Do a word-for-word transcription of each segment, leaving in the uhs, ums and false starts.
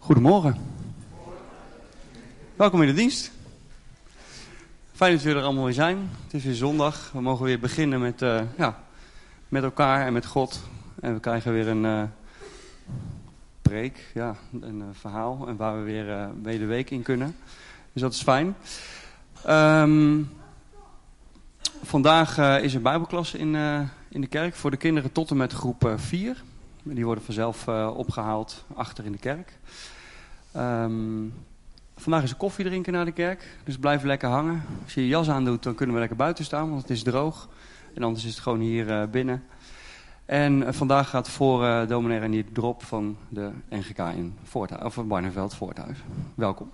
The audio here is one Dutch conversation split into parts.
Goedemorgen. Welkom in de dienst. Fijn dat jullie er allemaal weer zijn. Het is weer zondag. We mogen weer beginnen met, uh, ja, met elkaar en met God. En we krijgen weer een uh, preek, ja, een uh, verhaal. En waar we weer uh, mee de week in kunnen. Dus dat is fijn. Um, vandaag uh, is er bijbelklasse in, uh, in de kerk voor de kinderen tot en met groep vier. Die worden vanzelf uh, opgehaald achter in de kerk. Um, vandaag is er koffie drinken na de kerk, dus blijf lekker hangen. Als je je jas aandoet, dan kunnen we lekker buiten staan, want het is droog. En anders is het gewoon hier uh, binnen. En uh, vandaag gaat voor uh, dominee Renier Drop van de N G K in Voorthuis, of Barneveld Voorthuis. Welkom.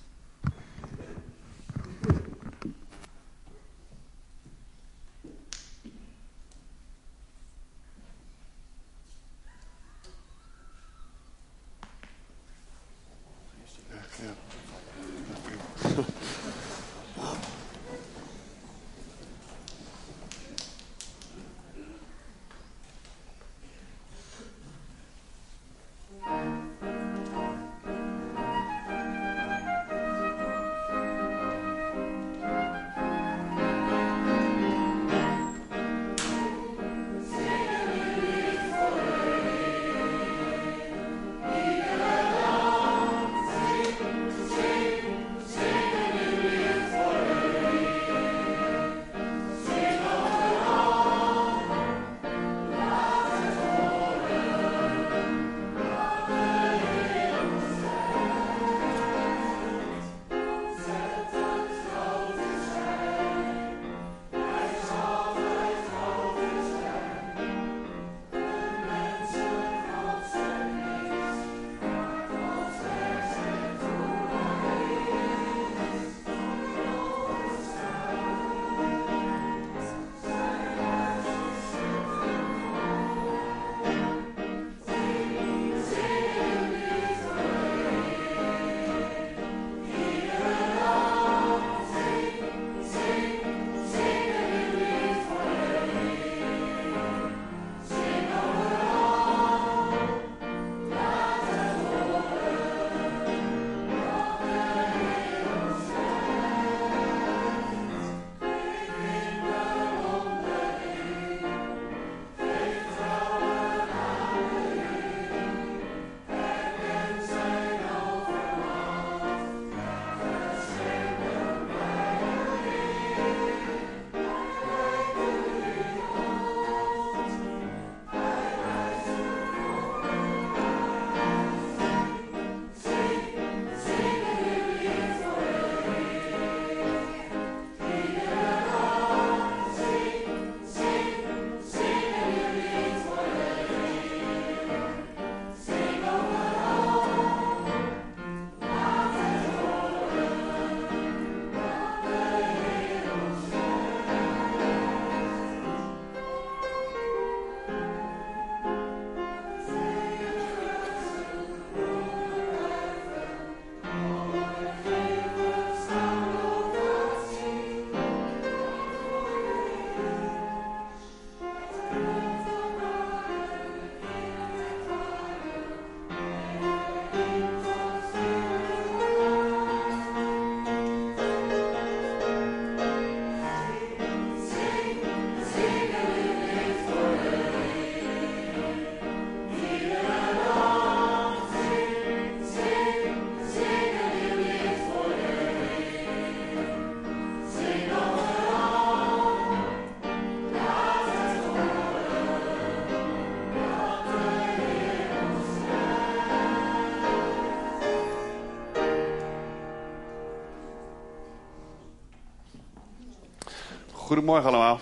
Goedemorgen allemaal.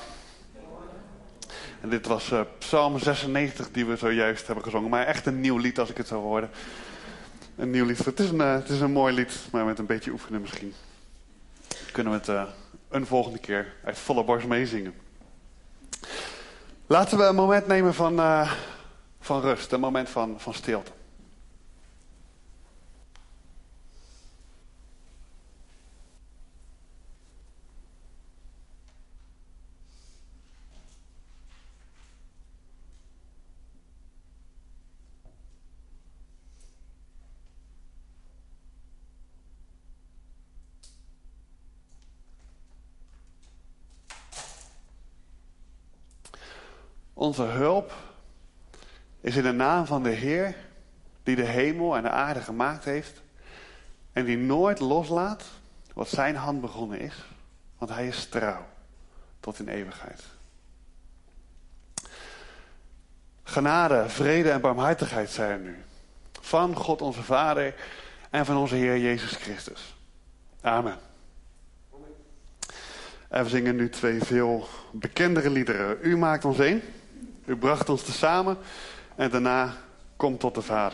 En dit was uh, Psalm zesennegentig die we zojuist hebben gezongen. Maar echt een nieuw lied als ik het zo hoorde. Een nieuw lied. Het is een, uh, het is een mooi lied, maar met een beetje oefenen misschien kunnen we het uh, een volgende keer uit volle borst meezingen. Laten we een moment nemen van, uh, van rust. Een moment van, van stilte. Onze hulp is in de naam van de Heer, die de hemel en de aarde gemaakt heeft en die nooit loslaat wat zijn hand begonnen is, want hij is trouw tot in eeuwigheid. Genade, vrede en barmhartigheid zijn er nu, van God onze Vader en van onze Heer Jezus Christus. Amen. En we zingen nu twee veel bekendere liederen. U maakt ons één, u bracht ons tezamen en daarna komt tot de Vader.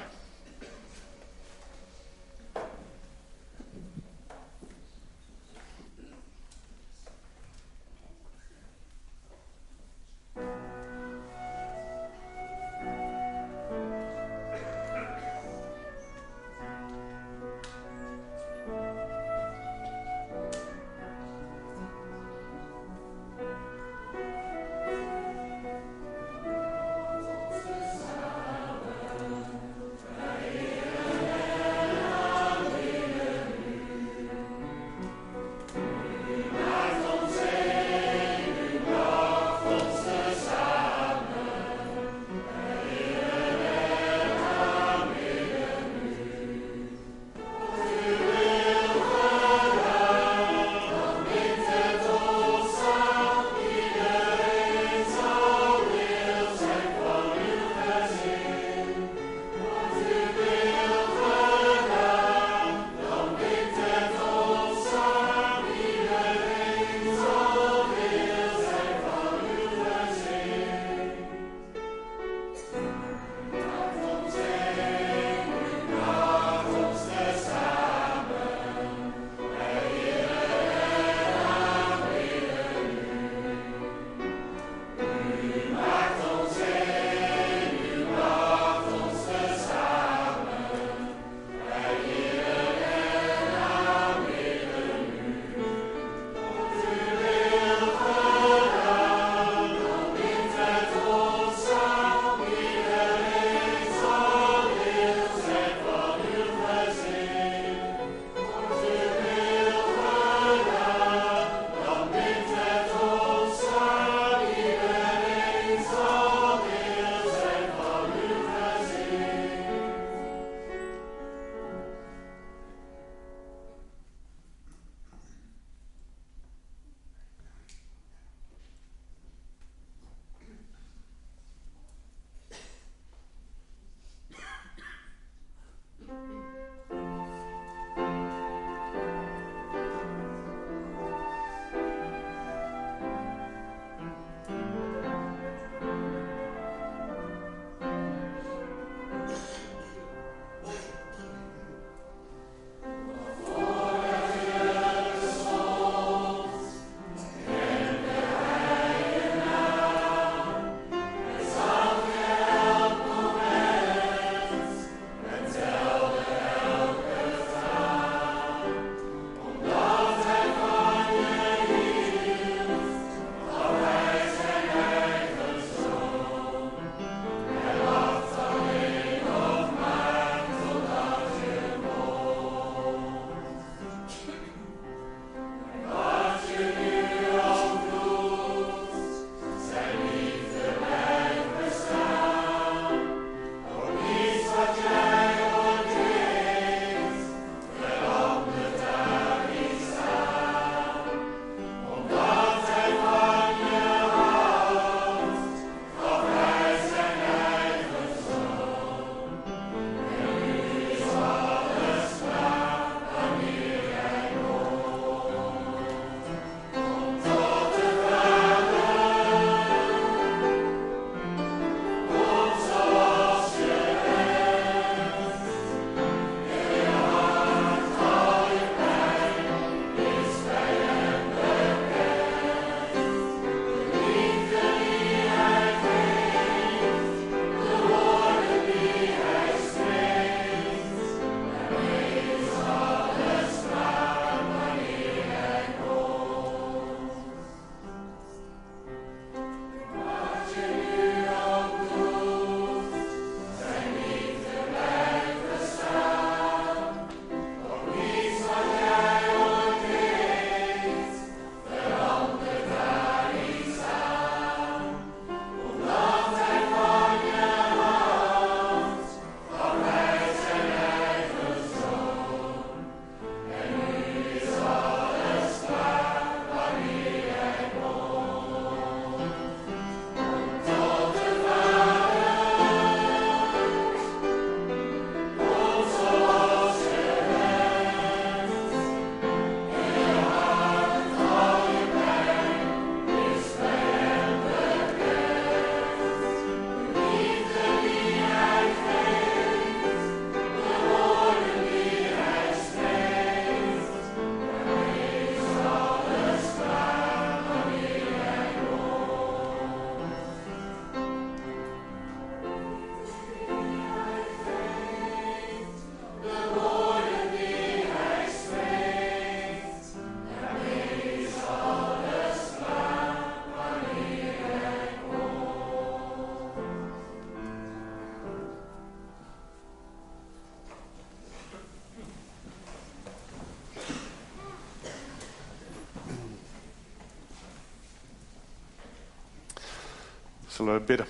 Zullen we bidden?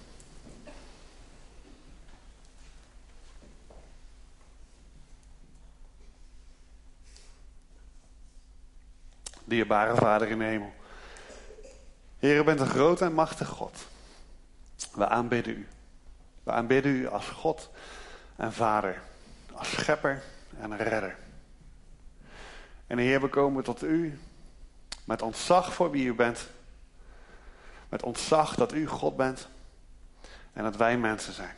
Dierbare Vader in de hemel. Heer, u bent een grote en machtige God. We aanbidden u. We aanbidden u als God en Vader. Als schepper en redder. En Heer, we komen tot u met ontzag voor wie u bent. Met ontzag dat u God bent. En dat wij mensen zijn.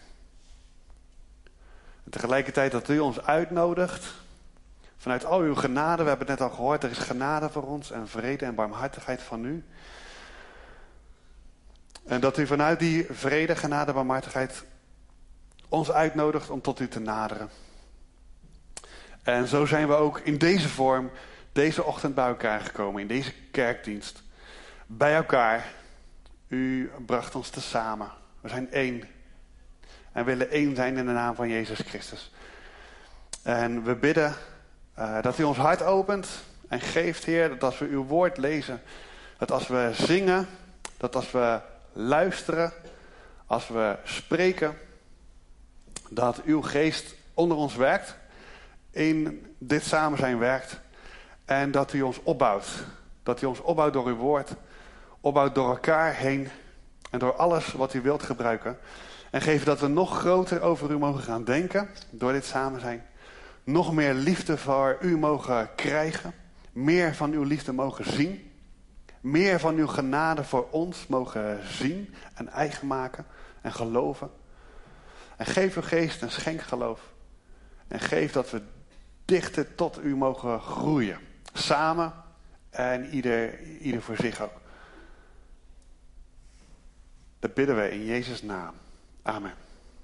En tegelijkertijd dat u ons uitnodigt. Vanuit al uw genade, we hebben het net al gehoord, er is genade voor ons en vrede en barmhartigheid van u. En dat u vanuit die vrede, genade en barmhartigheid ons uitnodigt om tot u te naderen. En zo zijn we ook in deze vorm, deze ochtend bij elkaar gekomen, in deze kerkdienst. Bij elkaar. U bracht ons tezamen. We zijn één. En willen één zijn in de naam van Jezus Christus. En we bidden uh, dat u ons hart opent en geeft, Heer, dat als we uw woord lezen, dat als we zingen, dat als we luisteren, als we spreken, dat uw geest onder ons werkt, in dit samen zijn werkt. En dat u ons opbouwt. Dat u ons opbouwt door uw woord, opbouwt door elkaar heen en door alles wat u wilt gebruiken. En geef dat we nog groter over u mogen gaan denken door dit samen zijn. Nog meer liefde voor u mogen krijgen. Meer van uw liefde mogen zien. Meer van uw genade voor ons mogen zien en eigen maken en geloven. En geef uw geest en schenk geloof. En geef dat we dichter tot u mogen groeien. Samen en ieder, ieder voor zich ook. Dat bidden we in Jezus' naam. Amen.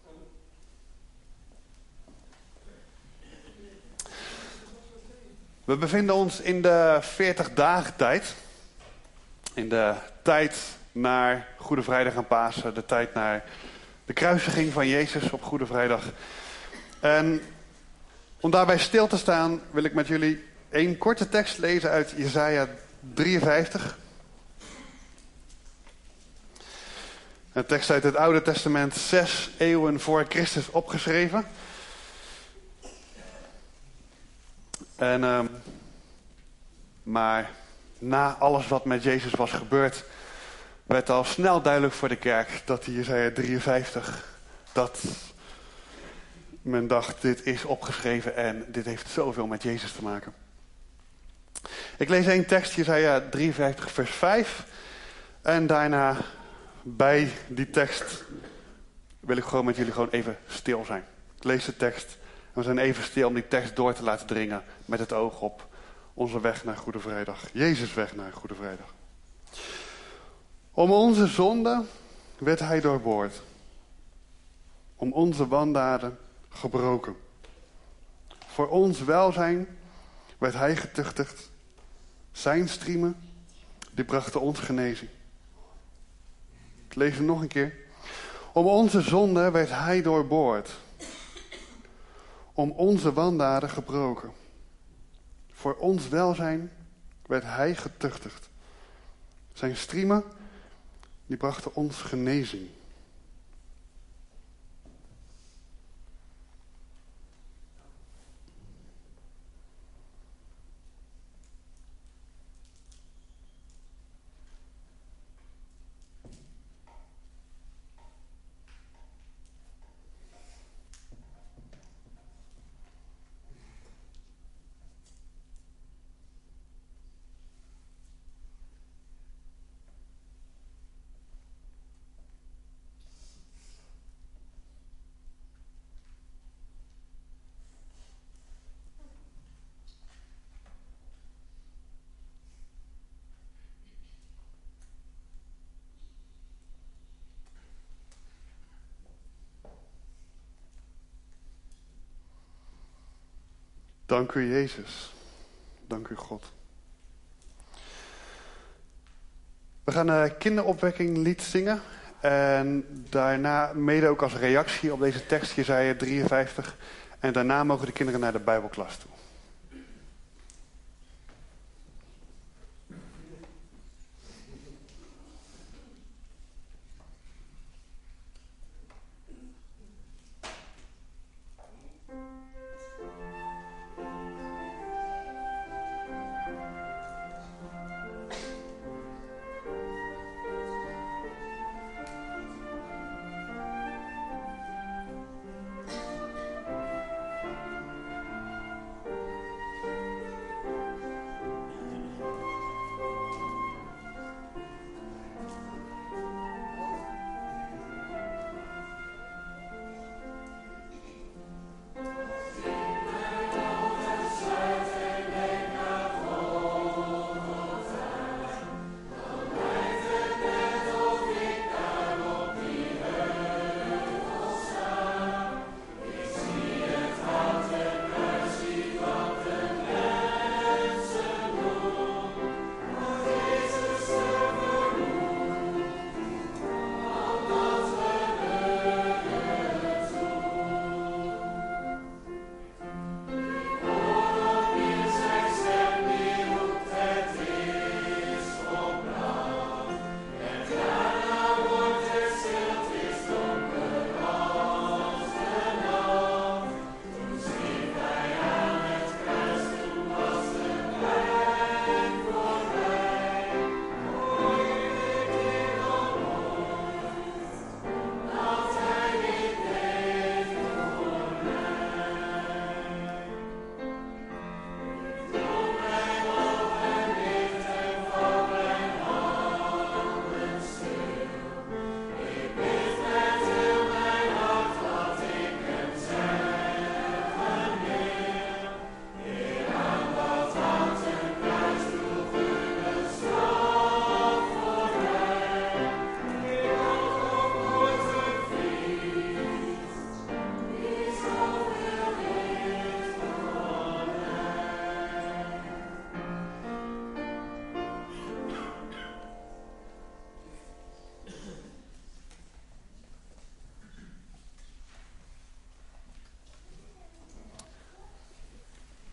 We bevinden ons in de veertig dagen tijd. In de tijd naar Goede Vrijdag en Pasen. De tijd naar de kruisiging van Jezus op Goede Vrijdag. En om daarbij stil te staan wil ik met jullie één korte tekst lezen uit Jesaja drieënvijftig. Een tekst uit het Oude Testament, zes eeuwen voor Christus opgeschreven. En, um, maar na alles wat met Jezus was gebeurd, werd al snel duidelijk voor de kerk dat die Jesaja drieënvijftig, dat men dacht, dit is opgeschreven en dit heeft zoveel met Jezus te maken. Ik lees één tekst, Jesaja drieënvijftig vers vijf. En daarna bij die tekst wil ik gewoon met jullie gewoon even stil zijn. Ik lees de tekst en we zijn even stil om die tekst door te laten dringen met het oog op onze weg naar Goede Vrijdag. Jezus' weg naar Goede Vrijdag. Om onze zonde werd hij doorboord. Om onze wandaden gebroken. Voor ons welzijn werd hij getuchtigd. Zijn striemen, die brachten ons genezing. Ik lees het nog een keer. Om onze zonde werd hij doorboord. Om onze wandaden gebroken. Voor ons welzijn werd hij getuchtigd. Zijn striemen, die brachten ons genezing. Dank u, Jezus. Dank u, God. We gaan een kinderopwekking lied zingen. En daarna, mede ook als reactie op deze tekst, Jesaja drieënvijftig. En daarna mogen de kinderen naar de Bijbelklas toe.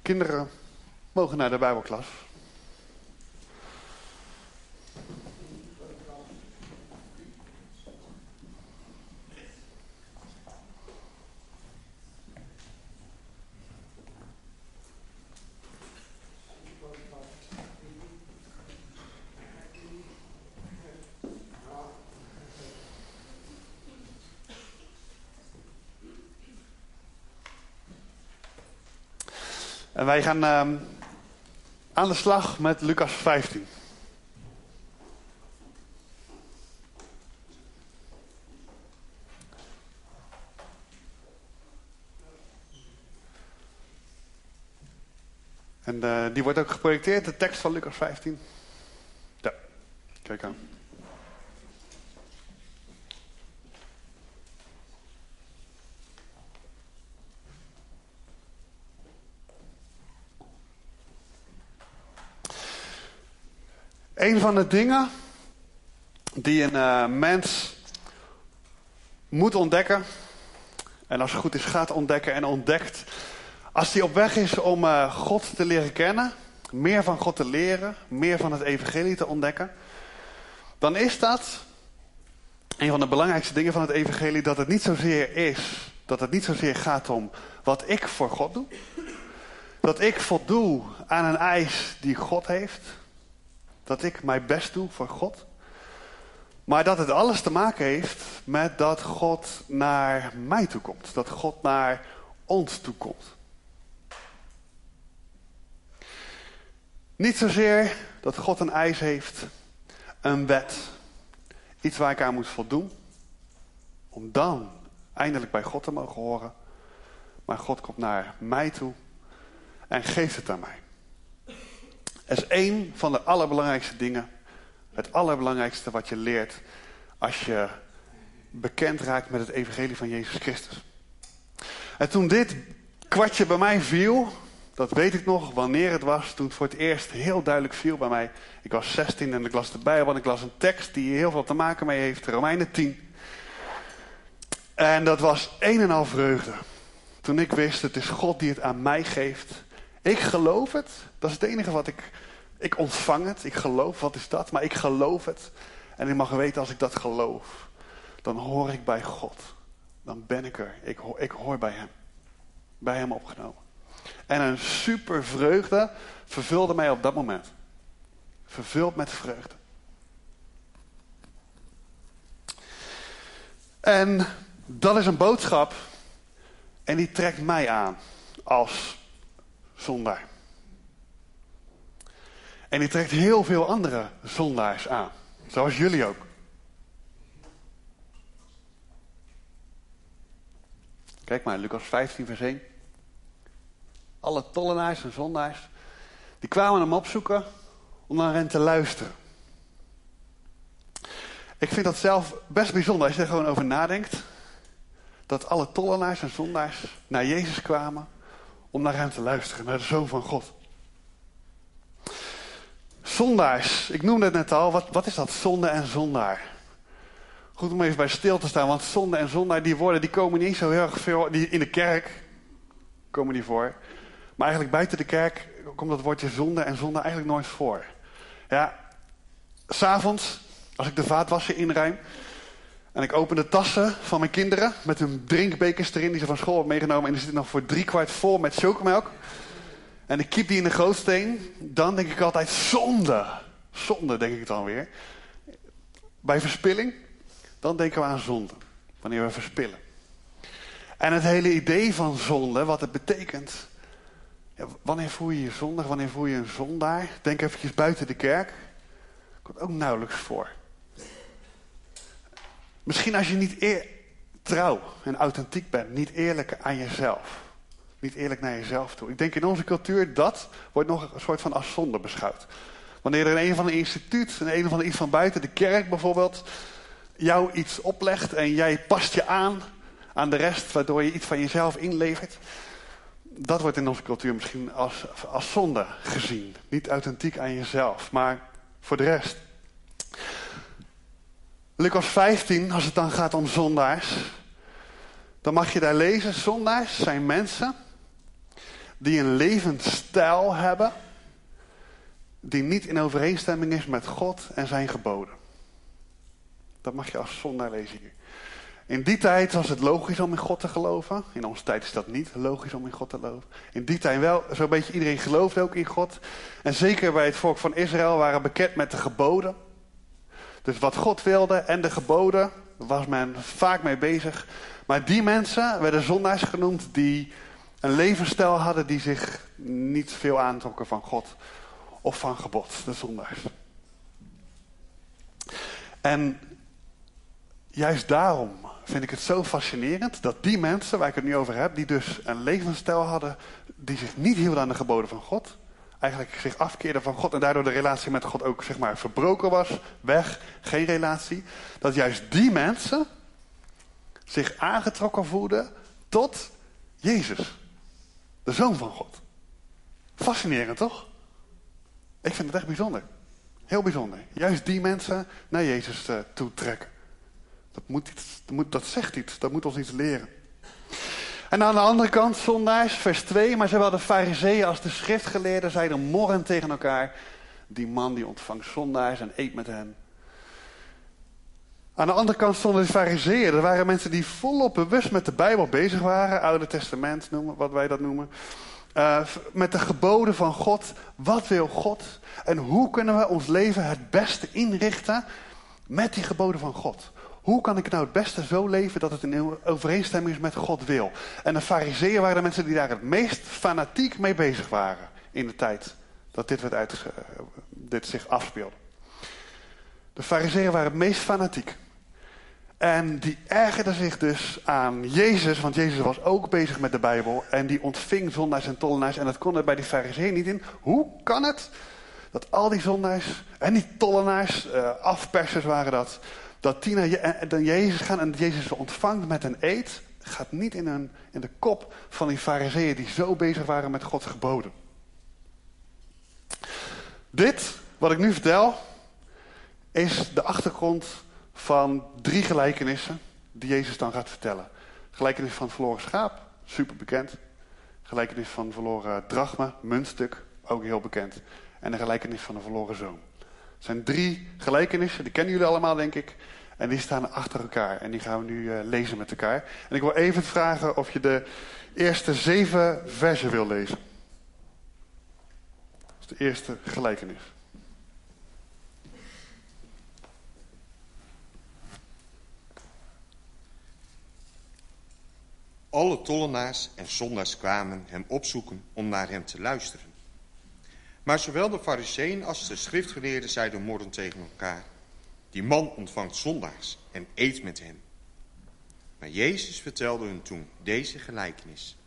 Kinderen mogen naar de Bijbelklas. En wij gaan uh, aan de slag met Lucas vijftien. En uh, die wordt ook geprojecteerd, de tekst van Lucas vijftien. Ja, kijk aan. Een van de dingen die een uh, mens moet ontdekken, en als het goed is gaat ontdekken en ontdekt, als hij op weg is om uh, God te leren kennen, meer van God te leren, meer van het evangelie te ontdekken, dan is dat een van de belangrijkste dingen van het evangelie, dat het niet zozeer is, dat het niet zozeer gaat om wat ik voor God doe, dat ik voldoe aan een eis die God heeft, dat ik mijn best doe voor God. Maar dat het alles te maken heeft met dat God naar mij toe komt. Dat God naar ons toe komt. Niet zozeer dat God een eis heeft, een wet, iets waar ik aan moet voldoen, om dan eindelijk bij God te mogen horen. Maar God komt naar mij toe en geeft het aan mij. Dat is één van de allerbelangrijkste dingen. Het allerbelangrijkste wat je leert als je bekend raakt met het evangelie van Jezus Christus. En toen dit kwartje bij mij viel, dat weet ik nog wanneer het was, toen het voor het eerst heel duidelijk viel bij mij. Ik was zestien en ik las de Bijbel en ik las een tekst die heel veel te maken mee heeft, Romeinen tien. En dat was een en al vreugde. Toen ik wist, het is God die het aan mij geeft. Ik geloof het. Dat is het enige wat ik... Ik ontvang het. Ik geloof. Wat is dat? Maar ik geloof het. En ik mag weten, als ik dat geloof, dan hoor ik bij God. Dan ben ik er. Ik hoor, ik hoor bij hem. Bij hem opgenomen. En een super vreugde vervulde mij op dat moment. Vervuld met vreugde. En dat is een boodschap. En die trekt mij aan als zondaar. En die trekt heel veel andere zondaars aan. Zoals jullie ook. Kijk maar, Lucas vijftien vers één. Alle tollenaars en zondaars, die kwamen hem opzoeken om naar hen te luisteren. Ik vind dat zelf best bijzonder als je er gewoon over nadenkt. Dat alle tollenaars en zondaars naar Jezus kwamen om naar hem te luisteren, naar de Zoon van God. Zondaars, ik noemde het net al, wat, wat is dat zonde en zondaar? Goed om even bij stil te staan, want zonde en zondaar, die woorden die komen niet zo heel erg veel, die in de kerk komen die voor. Maar eigenlijk buiten de kerk komt dat woordje zonde en zondaar eigenlijk nooit voor. Ja, 's avonds, als ik de vaatwasser inruim en ik open de tassen van mijn kinderen met hun drinkbekers erin die ze van school hebben meegenomen en die zitten nog voor drie kwart vol met chocomelk. En ik kiep die in de gootsteen, dan denk ik altijd zonde. Zonde denk ik dan weer. Bij verspilling, dan denken we aan zonde. Wanneer we verspillen. En het hele idee van zonde, wat het betekent. Ja, wanneer voel je je zondig, wanneer voel je een zondaar? Denk eventjes buiten de kerk. Komt ook nauwelijks voor. Misschien als je niet eer, trouw en authentiek bent, niet eerlijk aan jezelf. Niet eerlijk naar jezelf toe. Ik denk in onze cultuur, dat wordt nog een soort van als zonde beschouwd. Wanneer er een van de instituut, een van de iets van buiten de kerk bijvoorbeeld, jou iets oplegt en jij past je aan aan de rest, waardoor je iets van jezelf inlevert. Dat wordt in onze cultuur misschien als, als zonde gezien. Niet authentiek aan jezelf, maar voor de rest. Lucas vijftien, als het dan gaat om zondaars, dan mag je daar lezen, zondaars zijn mensen die een levensstijl hebben die niet in overeenstemming is met God en zijn geboden. Dat mag je als zondaar lezen hier. In die tijd was het logisch om in God te geloven. In onze tijd is dat niet logisch om in God te geloven. In die tijd wel, zo'n beetje iedereen geloofde ook in God. En zeker bij het volk van Israël waren bekend met de geboden. Dus wat God wilde en de geboden, daar was men vaak mee bezig. Maar die mensen werden zondaars genoemd die een levensstijl hadden die zich niet veel aantrokken van God of van gebod, de zondaars. En juist daarom vind ik het zo fascinerend dat die mensen, waar ik het nu over heb, die dus een levensstijl hadden die zich niet hielden aan de geboden van God, eigenlijk zich afkeerden van God en daardoor de relatie met God ook zeg maar verbroken was, weg, geen relatie, dat juist die mensen zich aangetrokken voelden tot Jezus, de Zoon van God. Fascinerend, toch? Ik vind het echt bijzonder. Heel bijzonder. Juist die mensen naar Jezus uh, toe trekken. Dat, moet iets, dat, moet, dat zegt iets. Dat moet ons iets leren. En aan de andere kant, zondaars, vers twee. Maar zowel de farizeeën als de schriftgeleerden zeiden morrend tegen elkaar. Die man die ontvangt zondaars en eet met hen. Aan de andere kant stonden de farizeeën. Dat waren mensen die volop bewust met de Bijbel bezig waren. Oude Testament noemen, wat wij dat noemen. Uh, met de geboden van God. Wat wil God? En hoe kunnen we ons leven het beste inrichten met die geboden van God? Hoe kan ik nou het beste zo leven dat het in overeenstemming is met God wil? En de farizeeën waren de mensen die daar het meest fanatiek mee bezig waren in de tijd dat dit, werd uit, dit zich afspeelde. De farizeeën waren het meest fanatiek. En die ergerden zich dus aan Jezus, want Jezus was ook bezig met de Bijbel. En die ontving zondaars en tollenaars. En dat kon er bij die farizeeën niet in. Hoe kan het dat al die zondaars en die tollenaars, uh, afpersers waren dat, dat die naar Je- Jezus gaan en Jezus ontvangt met een eed, gaat niet in, een, in de kop van die farizeeën die zo bezig waren met Gods geboden. Dit, wat ik nu vertel, is de achtergrond van drie gelijkenissen die Jezus dan gaat vertellen. Gelijkenis van het verloren schaap, super bekend. Gelijkenis van de verloren drachma, muntstuk, ook heel bekend. En de gelijkenis van de verloren zoon. Het zijn drie gelijkenissen, die kennen jullie allemaal denk ik. En die staan achter elkaar en die gaan we nu uh, lezen met elkaar. En ik wil even vragen of je de eerste zeven versen wil lezen. Dat is de eerste gelijkenis. Alle tollenaars en zondaars kwamen hem opzoeken om naar hem te luisteren. Maar zowel de farizeeën als de schriftgeleerden zeiden morrend tegen elkaar: die man ontvangt zondaars en eet met hen. Maar Jezus vertelde hun toen deze gelijkenis.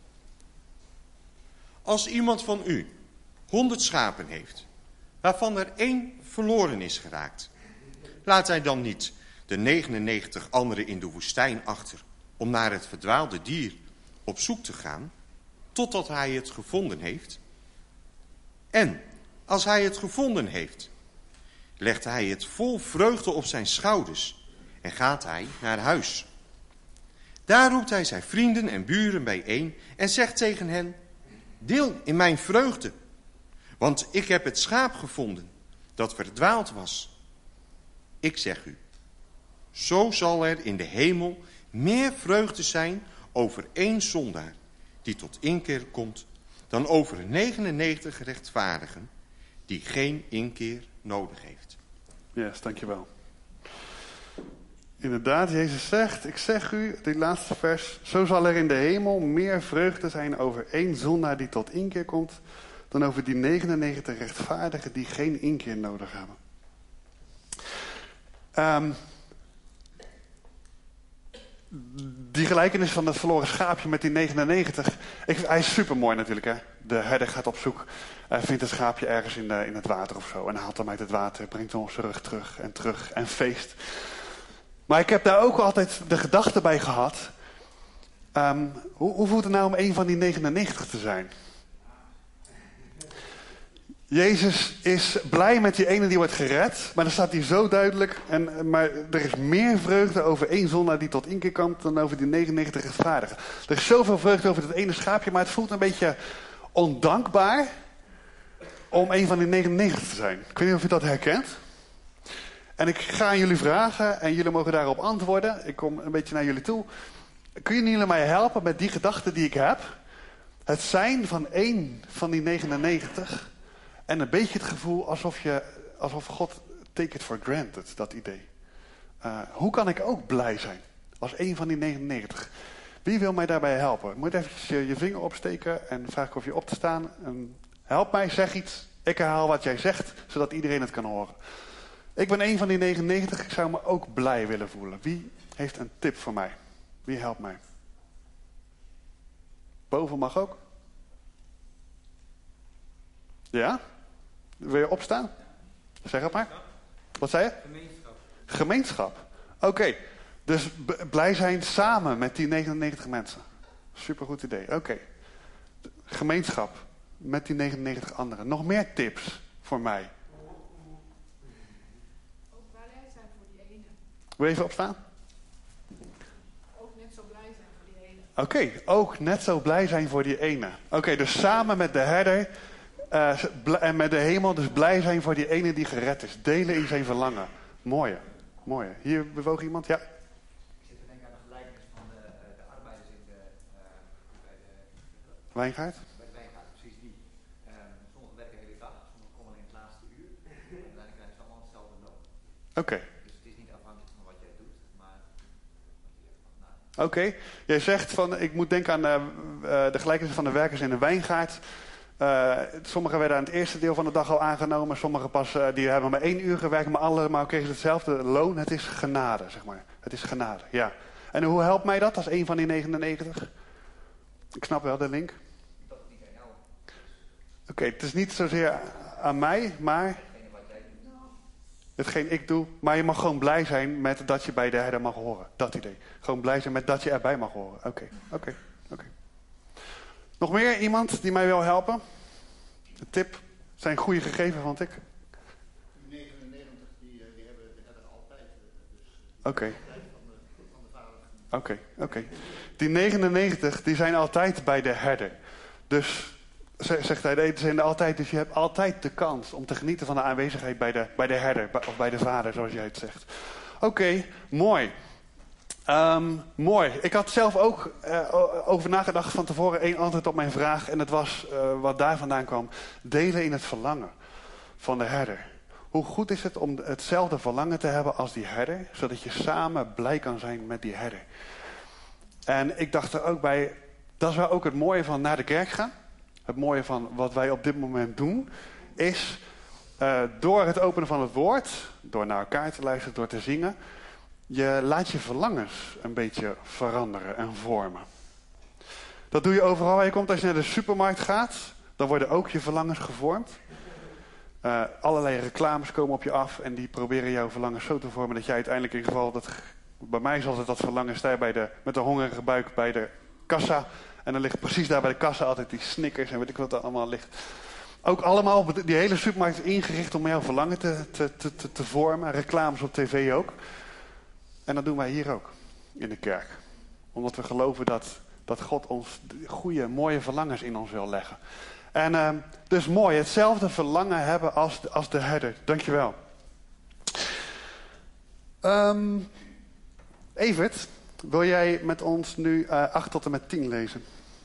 Als iemand van u honderd schapen heeft, waarvan er één verloren is geraakt, laat hij dan niet de negenennegentig anderen in de woestijn achter om naar het verdwaalde dier op zoek te gaan, totdat hij het gevonden heeft? En als hij het gevonden heeft, legt hij het vol vreugde op zijn schouders en gaat hij naar huis. Daar roept hij zijn vrienden en buren bijeen en zegt tegen hen: deel in mijn vreugde, want ik heb het schaap gevonden dat verdwaald was. Ik zeg u, zo zal er in de hemel meer vreugde zijn over één zondaar die tot inkeer komt, dan over negenennegentig rechtvaardigen die geen inkeer nodig heeft. Yes, dankjewel. Inderdaad, Jezus zegt, ik zeg u, dit laatste vers, zo zal er in de hemel meer vreugde zijn over één zondaar die tot inkeer komt, dan over die negenennegentig rechtvaardigen die geen inkeer nodig hebben. Um, die gelijkenis van het verloren schaapje met die negenennegentig, ik, hij is super mooi natuurlijk. Hè? De herder gaat op zoek, hij vindt het schaapje ergens in, de, in het water of zo en haalt hem uit het water, brengt hem op zijn rug terug en terug en feest. Maar ik heb daar ook altijd de gedachte bij gehad, um, hoe, hoe voelt het nou om een van die negenennegentig te zijn? Jezus is blij met die ene die wordt gered, maar dan staat hij zo duidelijk. En, maar er is meer vreugde over één zondaar die tot inkeer komt dan over die negenennegentig rechtvaardigen. Er is zoveel vreugde over dat ene schaapje, maar het voelt een beetje ondankbaar om een van die negenennegentig te zijn. Ik weet niet of je dat herkent. En ik ga aan jullie vragen en jullie mogen daarop antwoorden. Ik kom een beetje naar jullie toe. Kunnen jullie mij helpen met die gedachten die ik heb? Het zijn van één van die negenennegentig. En een beetje het gevoel alsof, je, alsof God take it for granted, dat idee. Uh, hoe kan ik ook blij zijn als één van die negenennegentig? Wie wil mij daarbij helpen? Je moet even je, je vinger opsteken en vraag ik of je op te staan. En help mij, zeg iets. Ik herhaal wat jij zegt, zodat iedereen het kan horen. Ik ben één van die negenennegentig. Ik zou me ook blij willen voelen. Wie heeft een tip voor mij? Wie helpt mij? Boven mag ook. Ja? Wil je opstaan? Zeg het maar. Wat zei je? Gemeenschap. Gemeenschap. Oké. Okay. Dus b- blij zijn samen met die negenennegentig mensen. Supergoed idee. Oké. Okay. Gemeenschap met die negenennegentig anderen. Nog meer tips voor mij. Ook blij zijn voor die ene. Wil je even opstaan? Ook net zo blij zijn voor die ene. Oké, okay. Ook net zo blij zijn voor die ene. Oké, okay, dus samen met de herder uh, bl- en met de hemel, dus blij zijn voor die ene die gered is. Delen in zijn verlangen. Mooie, mooie. Hier bewoog iemand? Ja. Wijngaard? Bij de wijngaard, precies die. Um, sommigen werken de hele dag, sommigen komen alleen het laatste uur. En uiteindelijk krijgen ze allemaal hetzelfde loon. Oké. Okay. Dus het is niet afhankelijk van wat jij doet, maar Oké. Okay. Jij zegt van, ik moet denken aan uh, uh, de gelijkenis van de werkers in de wijngaard. Uh, sommigen werden aan het eerste deel van de dag al aangenomen. Sommigen pas, uh, die hebben maar één uur gewerkt, maar allemaal kregen hetzelfde loon. Het is genade, zeg maar. Het is genade, ja. En hoe helpt mij dat als een van die negenennegentig? Ik snap wel de link. Oké, okay, het is niet zozeer aan mij, maar hetgeen ik doe. Maar je mag gewoon blij zijn met dat je bij de herder mag horen. Dat idee. Gewoon blij zijn met dat je erbij mag horen. Oké, okay, oké, okay, oké. Okay. Nog meer iemand die mij wil helpen? Een tip. Zijn goede gegevens, vond ik. negenennegentig, die, die hebben de herder altijd. Dus oké. Okay. Oké, okay, oké. Okay. Die negenennegentig, die zijn altijd bij de herder. Dus, zegt hij, die zijn er altijd, dus je hebt altijd de kans om te genieten van de aanwezigheid bij de, bij de herder. Of bij de vader, zoals jij het zegt. Oké, okay, mooi. Um, mooi. Ik had zelf ook uh, over nagedacht van tevoren één antwoord op mijn vraag. En dat was uh, wat daar vandaan kwam. Delen in het verlangen van de herder. Hoe goed is het om hetzelfde verlangen te hebben als die herder, zodat je samen blij kan zijn met die herder. En ik dacht er ook bij, dat is wel ook het mooie van naar de kerk gaan. Het mooie van wat wij op dit moment doen, is uh, door het openen van het woord, door naar elkaar te luisteren, door te zingen, je laat je verlangens een beetje veranderen en vormen. Dat doe je overal waar je komt. Als je naar de supermarkt gaat, dan worden ook je verlangens gevormd. Uh, allerlei reclames komen op je af en die proberen jouw verlangens zo te vormen dat jij uiteindelijk in ieder geval, dat, bij mij is altijd dat verlangen, sta je bij de, met de hongerige buik bij de kassa. En dan ligt precies daar bij de kassa altijd die Snickers en weet ik wat er allemaal ligt. Ook allemaal, die hele supermarkt is ingericht om jouw verlangen te, te, te, te, te vormen. Reclames op tv ook. En dat doen wij hier ook, in de kerk. Omdat we geloven dat, dat God ons goede, mooie verlangens in ons wil leggen. En uh, dus mooi, hetzelfde verlangen hebben als de, als de herder. Dankjewel. Um, Evert, wil jij met ons nu uh, acht tot en met tien lezen?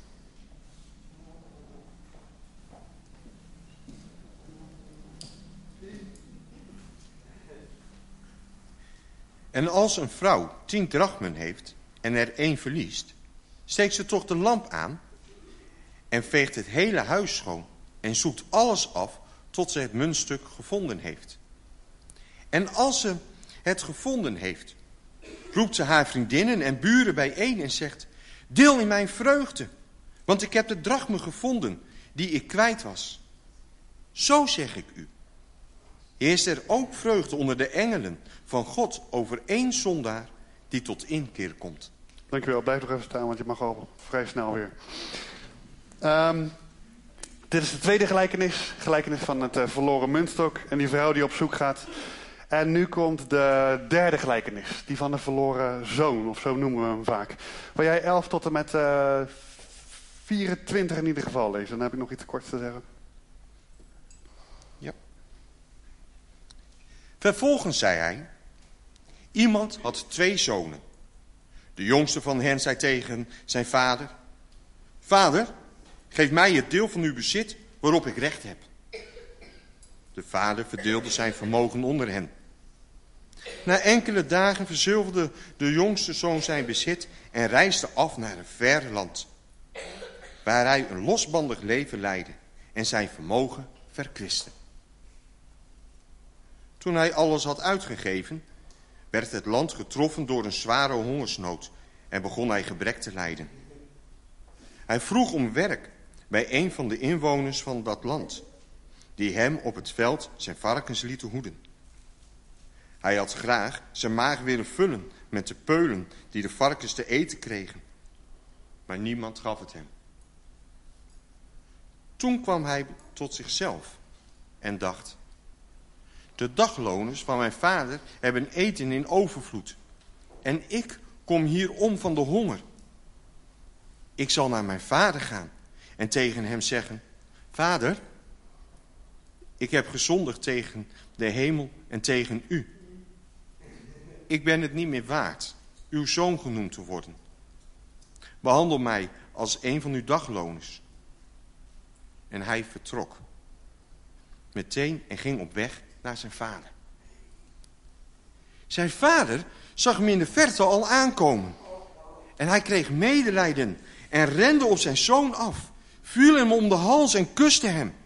En als een vrouw tien drachmen heeft en er één verliest, steekt ze toch de lamp aan en veegt het hele huis schoon en zoekt alles af tot ze het muntstuk gevonden heeft. En als ze het gevonden heeft, roept ze haar vriendinnen en buren bijeen en zegt: deel in mijn vreugde, want ik heb de drachmen gevonden die ik kwijt was. Zo zeg ik u, heerst er ook vreugde onder de engelen van God over één zondaar die tot inkeer komt. Dankjewel, blijf nog even staan, want je mag al vrij snel weer. Um, dit is de tweede gelijkenis, gelijkenis van het uh, verloren muntstok en die vrouw die op zoek gaat. En nu komt de derde gelijkenis, die van de verloren zoon, of zo noemen we hem vaak. Waar jij elf tot en met uh, vierentwintig in ieder geval lezen. Dan heb ik nog iets korts te zeggen. Ja. Vervolgens zei hij, iemand had twee zonen. De jongste van hen zei tegen zijn vader, vader, geef mij het deel van uw bezit waarop ik recht heb. De vader verdeelde zijn vermogen onder hen. Na enkele dagen verzilverde de jongste zoon zijn bezit en reisde af naar een ver land, waar hij een losbandig leven leidde en zijn vermogen verkwiste. Toen hij alles had uitgegeven, werd het land getroffen door een zware hongersnood en begon hij gebrek te lijden. Hij vroeg om werk bij een van de inwoners van dat land, die hem op het veld zijn varkens lieten hoeden. Hij had graag zijn maag willen vullen met de peulen die de varkens te eten kregen, maar niemand gaf het hem. Toen kwam hij tot zichzelf en dacht, de dagloners van mijn vader hebben eten in overvloed en ik kom hier om van de honger. Ik zal naar mijn vader gaan en tegen hem zeggen, vader, ik heb gezondigd tegen de hemel en tegen u. Ik ben het niet meer waard uw zoon genoemd te worden. Behandel mij als een van uw dagloners. En hij vertrok meteen en ging op weg naar zijn vader. Zijn vader zag hem in de verte al aankomen. En hij kreeg medelijden en rende op zijn zoon af, viel hem om de hals en kuste hem.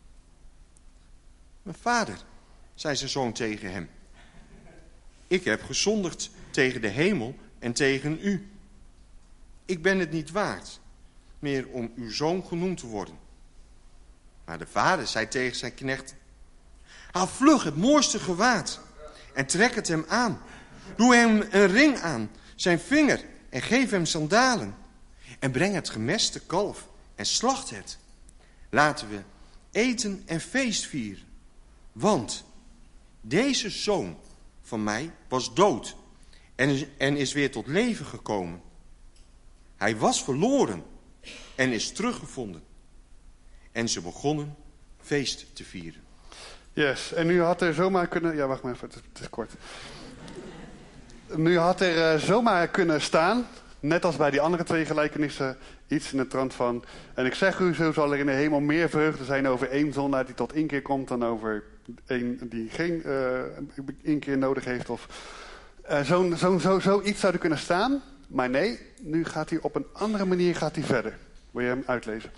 Mijn vader, zei zijn zoon tegen hem, ik heb gezondigd tegen de hemel en tegen u. Ik ben het niet waard meer om uw zoon genoemd te worden. Maar de vader zei tegen zijn knecht, haal vlug het mooiste gewaad en trek het hem aan. Doe hem een ring aan zijn vinger en geef hem sandalen. En breng het gemeste kalf en slacht het. Laten we eten en feest vieren. Want deze zoon van mij was dood en is, en is weer tot leven gekomen. Hij was verloren en is teruggevonden. En ze begonnen feest te vieren. Yes, en nu had er zomaar kunnen... Ja, wacht maar even, het is, het is kort. Nu had er uh, zomaar kunnen staan, net als bij die andere twee gelijkenissen, iets in de trant van... En ik zeg u, zo zal er in de hemel meer vreugde zijn over één zondaar die tot inkeer komt dan over één die geen uh, inkeer nodig heeft. Of uh, zo'n, zo, zo, zoiets zou er kunnen staan, maar nee, nu gaat hij op een andere manier gaat hij verder. Wil je hem uitlezen?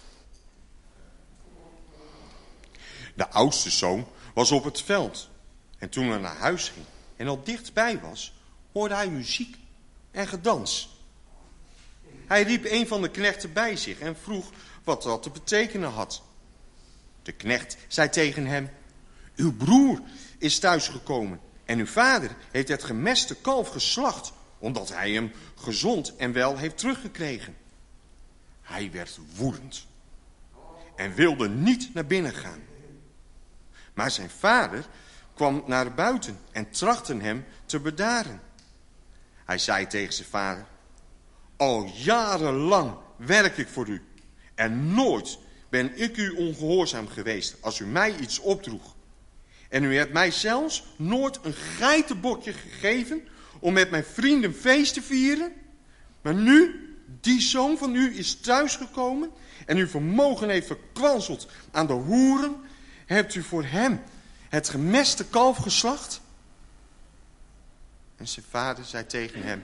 De oudste zoon was op het veld. En toen hij naar huis ging en al dichtbij was, hoorde hij muziek en gedans. Hij riep een van de knechten bij zich en vroeg wat dat te betekenen had. De knecht zei tegen hem, uw broer is thuisgekomen en uw vader heeft het gemeste kalf geslacht, omdat hij hem gezond en wel heeft teruggekregen. Hij werd woedend en wilde niet naar binnen gaan. Maar zijn vader kwam naar buiten en trachtte hem te bedaren. Hij zei tegen zijn vader, al jarenlang werk ik voor u en nooit ben ik u ongehoorzaam geweest als u mij iets opdroeg. En u hebt mij zelfs nooit een geitenbokje gegeven om met mijn vrienden feest te vieren. Maar nu, die zoon van u is thuisgekomen en uw vermogen heeft verkwanseld aan de hoeren, hebt u voor hem het gemeste kalf geslacht? En zijn vader zei tegen hem,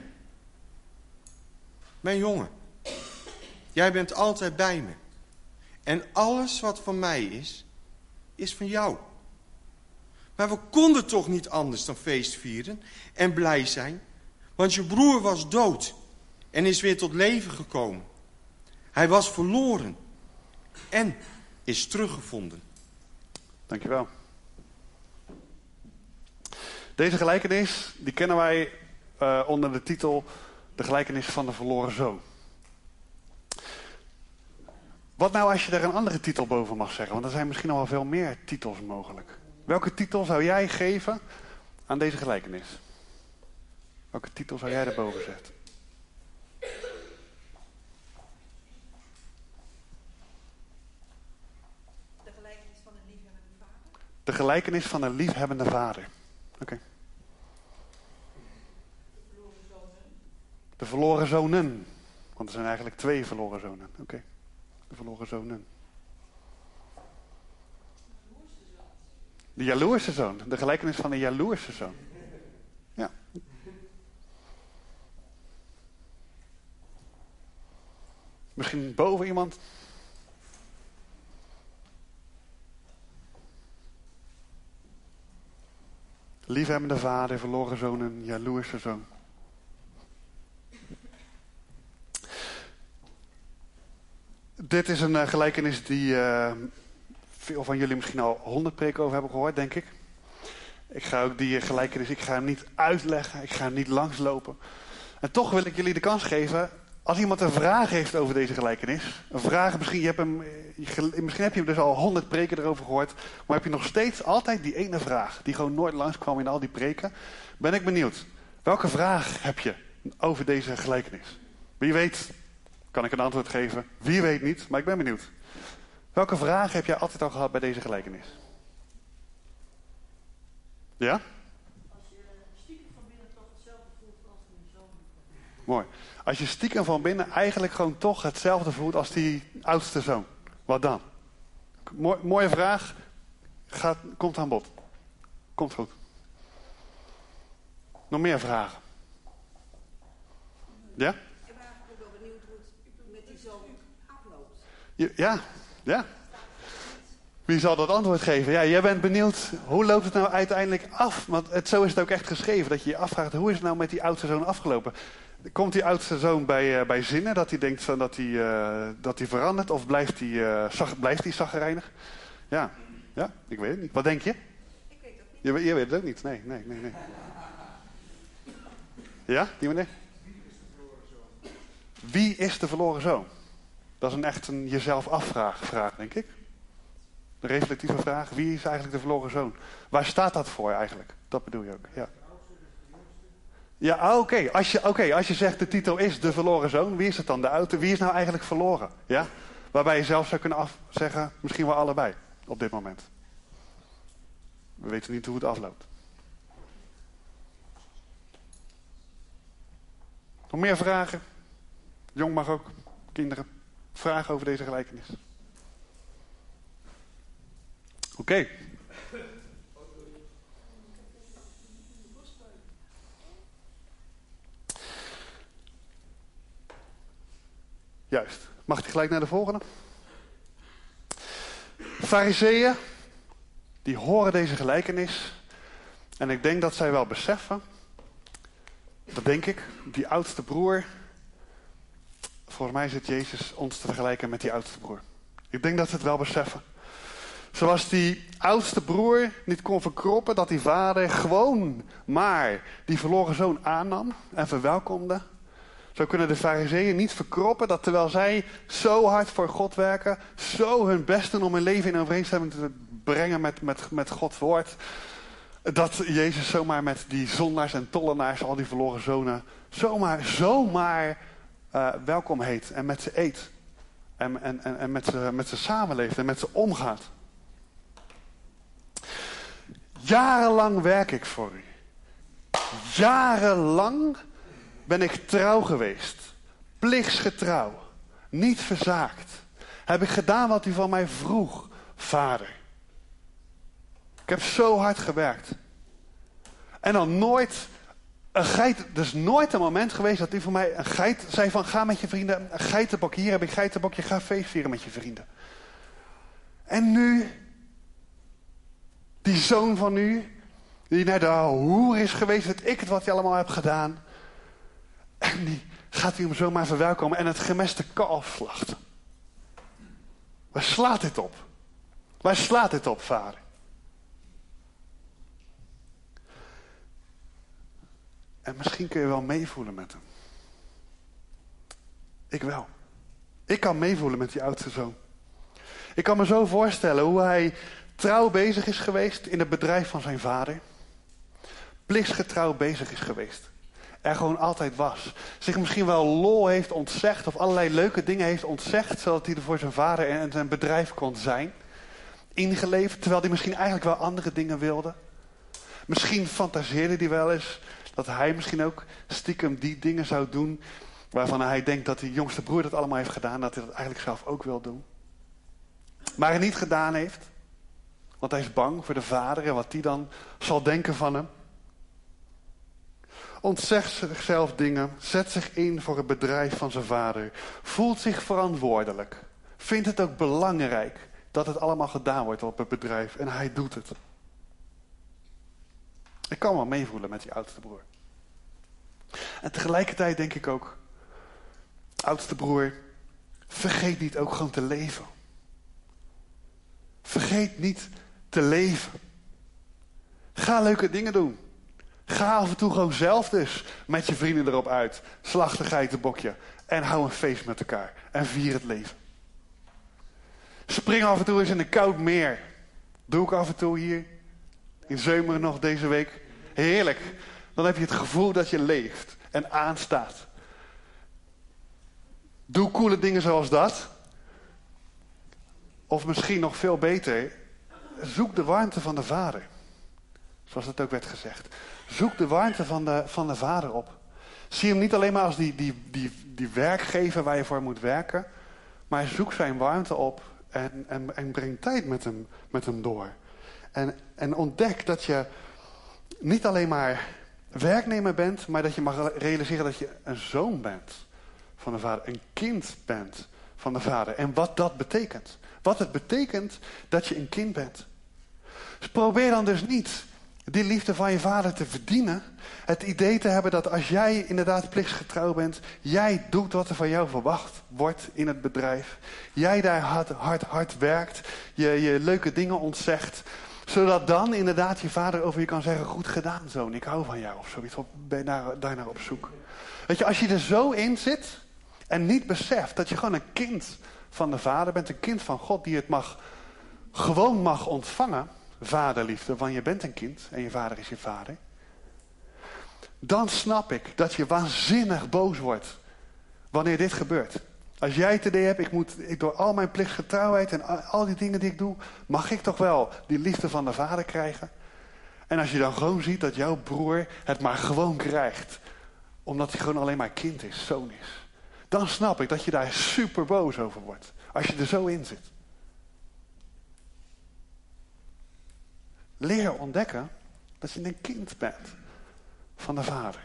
mijn jongen, jij bent altijd bij me. En alles wat van mij is, is van jou. Maar we konden toch niet anders dan feest vieren en blij zijn, want je broer was dood en is weer tot leven gekomen. Hij was verloren en is teruggevonden. Dankjewel. Deze gelijkenis, die kennen wij uh, onder de titel De gelijkenis van de verloren zoon. Wat nou als je er een andere titel boven mag zeggen? Want er zijn misschien al wel veel meer titels mogelijk. Welke titel zou jij geven aan deze gelijkenis? Welke titel zou jij erboven zetten? De gelijkenis van een liefhebbende vader. Oké. Okay. De verloren zonen. Want er zijn eigenlijk twee verloren zonen. Oké. Okay. De verloren zonen. De jaloerse zoon. De gelijkenis van een jaloerse zoon. Ja. Misschien boven iemand. Liefhebbende vader, verloren zoon en jaloerse zoon. Dit is een uh, gelijkenis die uh, veel van jullie misschien al honderd preken over hebben gehoord, denk ik. Ik ga ook die uh, gelijkenis, ik ga hem niet uitleggen, ik ga hem niet langslopen. En toch wil ik jullie de kans geven, als iemand een vraag heeft over deze gelijkenis, een vraag, misschien, je hebt hem, je, misschien heb je hem dus al honderd preken erover gehoord, maar heb je nog steeds altijd die ene vraag, die gewoon nooit langskwam in al die preken, ben ik benieuwd. Welke vraag heb je over deze gelijkenis? Wie weet, kan ik een antwoord geven? Wie weet niet, maar ik ben benieuwd. Welke vraag heb jij altijd al gehad bij deze gelijkenis? Ja? Als je stiekem van binnen toch hetzelfde voelt als die zoon. Mooi. Als je stiekem van binnen eigenlijk gewoon toch hetzelfde voelt als die oudste zoon. Wat dan? Mooi, mooie vraag. Gaat, komt aan bod. Komt goed. Nog meer vragen? Ja? Ik ben eigenlijk wel benieuwd hoe het met die zoon afloopt. Ja, ja. Wie zal dat antwoord geven? Ja, jij bent benieuwd, hoe loopt het nou uiteindelijk af? Want het, zo is het ook echt geschreven, dat je je afvraagt, hoe is het nou met die oudste zoon afgelopen? Komt die oudste zoon bij, uh, bij zinnen, dat hij denkt van dat hij, uh, dat hij verandert? Of blijft hij, uh, zag, blijft hij chagrijnig? Ja, ja, ik weet het niet. Wat denk je? Ik weet het niet. Je, je weet het ook niet, nee, nee, nee, nee. Ja, die meneer? Wie is de verloren zoon? Dat is een echt een jezelf afvraag, vraag, denk ik. Een reflectieve vraag. Wie is eigenlijk de verloren zoon? Waar staat dat voor eigenlijk? Dat bedoel je ook, ja. Ja, oké. Okay. Als, okay. Als je zegt de titel is de verloren zoon, wie is het dan? De oude? Wie is nou eigenlijk verloren? Ja? Waarbij je zelf zou kunnen afzeggen, misschien wel allebei, op dit moment. We weten niet hoe het afloopt. Nog meer vragen? Jong mag ook, kinderen. Vragen over deze gelijkenis. Oké. Okay. Juist. Mag ik gelijk naar de volgende? Farizeeën, die horen deze gelijkenis. En ik denk dat zij wel beseffen, dat denk ik, die oudste broer. Volgens mij zit Jezus ons te vergelijken met die oudste broer. Ik denk dat ze het wel beseffen. Zoals die oudste broer niet kon verkroppen dat die vader gewoon maar die verloren zoon aannam en verwelkomde. Zo kunnen de farizeeën niet verkroppen dat terwijl zij zo hard voor God werken, zo hun best doen om hun leven in overeenstemming te brengen met, met, met Gods woord, dat Jezus zomaar met die zondaars en tollenaars, al die verloren zonen, zomaar, zomaar uh, welkom heet en met ze eet. En, en, en, en met, ze, met ze samenleeft en met ze omgaat. Jarenlang werk ik voor u. Jarenlang ben ik trouw geweest. Plichtsgetrouw. Niet verzaakt. Heb ik gedaan wat u van mij vroeg, vader. Ik heb zo hard gewerkt. En dan nooit een geit. Er is nooit een moment geweest dat u voor mij een geit zei van ga met je vrienden een geitenbok. Hier heb ik geitenbokje, ga feest vieren met je vrienden. En nu, die zoon van u, die naar de hoer is geweest, weet ik het wat hij allemaal heb gedaan. En die gaat u hem zomaar verwelkomen en het gemeste kalf slachten. Waar slaat dit op? Waar slaat dit op, vader? En misschien kun je wel meevoelen met hem. Ik wel. Ik kan meevoelen met die oudste zoon. Ik kan me zo voorstellen hoe hij trouw bezig is geweest in het bedrijf van zijn vader. Plichtsgetrouw bezig is geweest. Er gewoon altijd was. Zich misschien wel lol heeft ontzegd of allerlei leuke dingen heeft ontzegd, zodat hij er voor zijn vader en zijn bedrijf kon zijn. ingeleverd, terwijl hij misschien eigenlijk wel andere dingen wilde. Misschien fantaseerde hij wel eens dat hij misschien ook stiekem die dingen zou doen waarvan hij denkt dat die jongste broer dat allemaal heeft gedaan, dat hij dat eigenlijk zelf ook wil doen. Maar het niet gedaan heeft, want hij is bang voor de vader en wat die dan zal denken van hem. Ontzegt zichzelf dingen, zet zich in voor het bedrijf van zijn vader, voelt zich verantwoordelijk, vindt het ook belangrijk dat het allemaal gedaan wordt op het bedrijf en hij doet het. Ik kan wel meevoelen met die oudste broer. En tegelijkertijd denk ik ook, oudste broer, vergeet niet ook gewoon te leven. Vergeet niet te leven. Ga leuke dingen doen. Ga af en toe gewoon zelf dus met je vrienden erop uit. Slacht een geitenbokje. En hou een feest met elkaar. En vier het leven. Spring af en toe eens in een koud meer. Doe ik af en toe hier. In Zeumeren nog deze week. Heerlijk. Dan heb je het gevoel dat je leeft. En aanstaat. Doe coole dingen zoals dat. Of misschien nog veel beter. Zoek de warmte van de vader. Zoals het ook werd gezegd. Zoek de warmte van de, van de vader op. Zie hem niet alleen maar als die, die, die, die werkgever waar je voor moet werken. Maar zoek zijn warmte op. En, en, en breng tijd met hem, met hem door. En, en ontdek dat je niet alleen maar werknemer bent. Maar dat je mag realiseren dat je een zoon bent van de vader. Een kind bent van de vader. En wat dat betekent. Wat het betekent dat je een kind bent. Dus probeer dan dus niet die liefde van je vader te verdienen. Het idee te hebben dat als jij inderdaad plichtsgetrouw bent. Jij doet wat er van jou verwacht wordt in het bedrijf. Jij daar hard, hard, hard werkt. Je, je leuke dingen ontzegt. Zodat dan inderdaad je vader over je kan zeggen. Goed gedaan zoon, ik hou van jou. Of zoiets, ben je daar, daarnaar op zoek. Weet je, als je er zo in zit. En niet beseft dat je gewoon een kind van de vader bent. Een kind van God die het mag, gewoon mag ontvangen. Vaderliefde, want je bent een kind en je vader is je vader. Dan snap ik dat je waanzinnig boos wordt wanneer dit gebeurt. Als jij het idee hebt, ik moet ik door al mijn plichtsgetrouwheid en al die dingen die ik doe, mag ik toch wel die liefde van de vader krijgen. En als je dan gewoon ziet dat jouw broer het maar gewoon krijgt, omdat hij gewoon alleen maar kind is, zoon is. Dan snap ik dat je daar super boos over wordt. Als je er zo in zit. Leer ontdekken dat je een kind bent van de vader.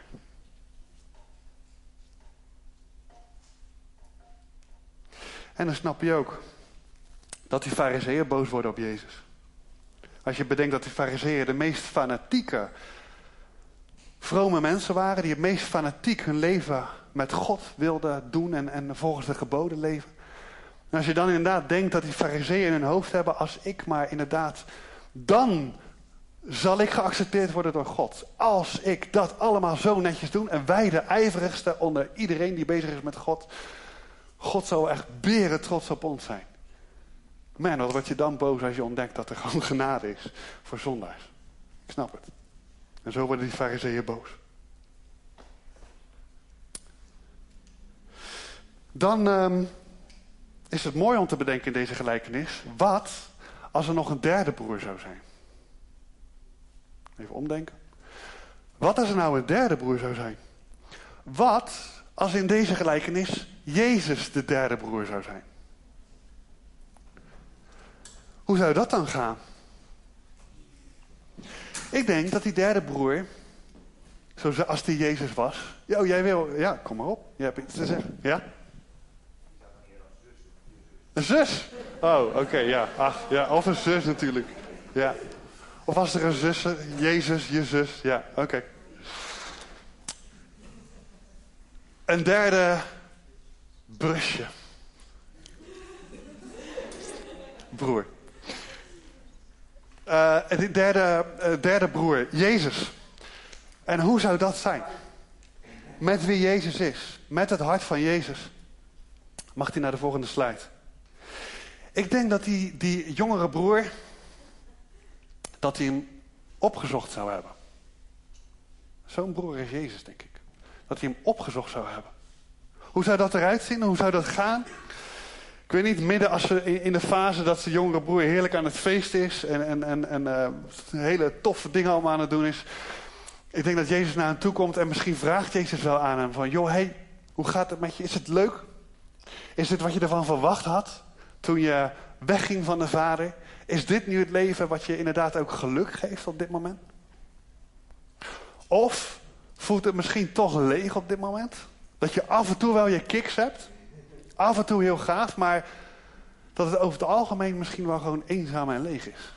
En dan snap je ook dat die farizeeën boos worden op Jezus. Als je bedenkt dat die farizeeën de meest fanatieke, vrome mensen waren, die het meest fanatiek hun leven met God wilden doen en, en volgens de geboden leven. En als je dan inderdaad denkt dat die farizeeën in hun hoofd hebben, als ik maar inderdaad, dan zal ik geaccepteerd worden door God. Als ik dat allemaal zo netjes doe en wij de ijverigste onder iedereen die bezig is met God. God zal echt beren trots op ons zijn. Man, wat word je dan boos als je ontdekt dat er gewoon genade is voor zondaars. Ik snap het. En zo worden die farizeeën boos. Dan um, is het mooi om te bedenken in deze gelijkenis. Wat als er nog een derde broer zou zijn? Even omdenken. Wat als er nou een derde broer zou zijn? Wat als in deze gelijkenis Jezus de derde broer zou zijn? Hoe zou dat dan gaan? Ik denk dat die derde broer, zoals die Jezus was. Ja, jij wil, ja, kom maar op. Je hebt iets te zeggen. Ja? Een zus? Oh, oké, okay, ja. Ach, ja. Of een zus natuurlijk. Ja. Of was er een zus, Jezus, je zus? Ja, oké. Okay. Een derde brusje. Broer. Uh, een derde, uh, derde broer, Jezus. En hoe zou dat zijn? Met wie Jezus is. Met het hart van Jezus. Mag hij naar de volgende slide? Ik denk dat die, die jongere broer, dat hij hem opgezocht zou hebben. Zo'n broer is Jezus, denk ik. Dat hij hem opgezocht zou hebben. Hoe zou dat eruit zien? Hoe zou dat gaan? Ik weet niet, midden als ze in de fase dat zijn jongere broer heerlijk aan het feest is en, en, en, en uh, hele toffe dingen allemaal aan het doen is. Ik denk dat Jezus naar hem toe komt en misschien vraagt Jezus wel aan hem van, joh, hey, hoe gaat het met je? Is het leuk? Is dit wat je ervan verwacht had toen je wegging van de Vader? Is dit nu het leven wat je inderdaad ook geluk geeft op dit moment? Of voelt het misschien toch leeg op dit moment? Dat je af en toe wel je kicks hebt. Af en toe heel gaaf, maar dat het over het algemeen misschien wel gewoon eenzaam en leeg is.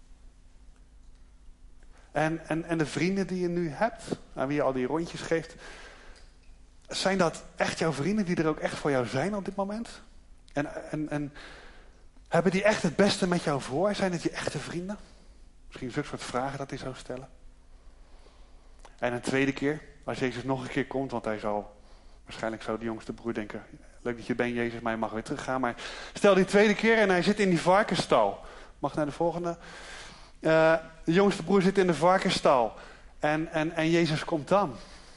En, en, en de vrienden die je nu hebt, aan wie je al die rondjes geeft, zijn dat echt jouw vrienden die er ook echt voor jou zijn op dit moment? En, en, en hebben die echt het beste met jou voor? Zijn het je echte vrienden? Misschien zulke soort vragen dat hij zou stellen. En een tweede keer, als Jezus nog een keer komt, want hij zal, waarschijnlijk zou de jongste broer denken, leuk dat je bent Jezus, maar je mag weer teruggaan. Maar stel die tweede keer en hij zit in die varkensstal. Mag naar de volgende. Uh, de jongste broer zit in de varkensstal. En, en, en Jezus komt dan.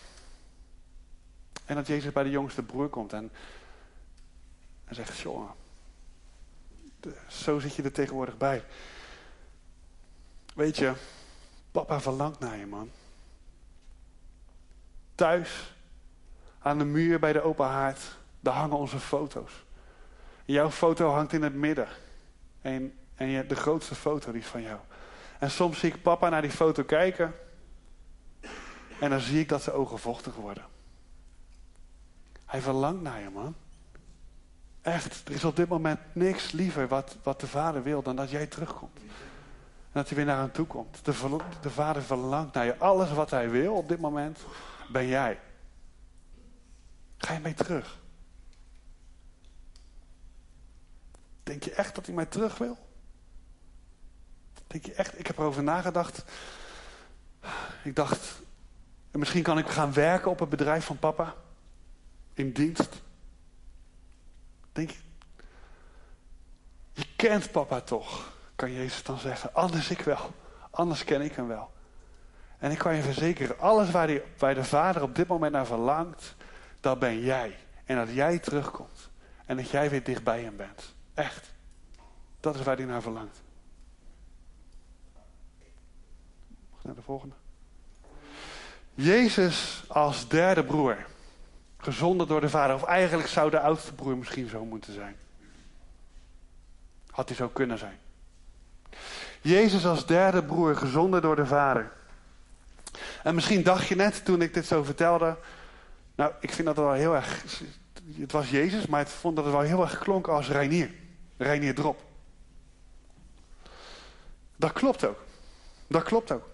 En dat Jezus bij de jongste broer komt en, en zegt, jongen, zo zit je er tegenwoordig bij. Weet je, papa verlangt naar je, man. Thuis, aan de muur bij de open haard, daar hangen onze foto's. Jouw foto hangt in het midden. En, en je, de grootste foto die is van jou. En soms zie ik papa naar die foto kijken. En dan zie ik dat zijn ogen vochtig worden. Hij verlangt naar je, man. Echt, er is op dit moment niks liever wat, wat de vader wil dan dat jij terugkomt. En dat hij weer naar hem toe komt. De, de vader verlangt naar je. Alles wat hij wil op dit moment, ben jij. Ga je mee terug? Denk je echt dat hij mij terug wil? Denk je echt? Ik heb erover nagedacht. Ik dacht, misschien kan ik gaan werken op het bedrijf van papa. In dienst. Denk je, je kent papa toch, kan Jezus dan zeggen. Anders ik wel. Anders ken ik hem wel. En ik kan je verzekeren, alles waar, die, waar de vader op dit moment naar verlangt, dat ben jij. En dat jij terugkomt. En dat jij weer dicht bij hem bent. Echt. Dat is waar hij naar verlangt. Mag naar de volgende. Jezus als derde broer. Gezonden door de vader. Of eigenlijk zou de oudste broer misschien zo moeten zijn. Had hij zo kunnen zijn. Jezus als derde broer. Gezonden door de vader. En misschien dacht je net toen ik dit zo vertelde. Nou, ik vind dat wel heel erg. Het was Jezus, maar ik vond dat het wel heel erg klonk als Reinier. Reinier Drop. Dat klopt ook. Dat klopt ook.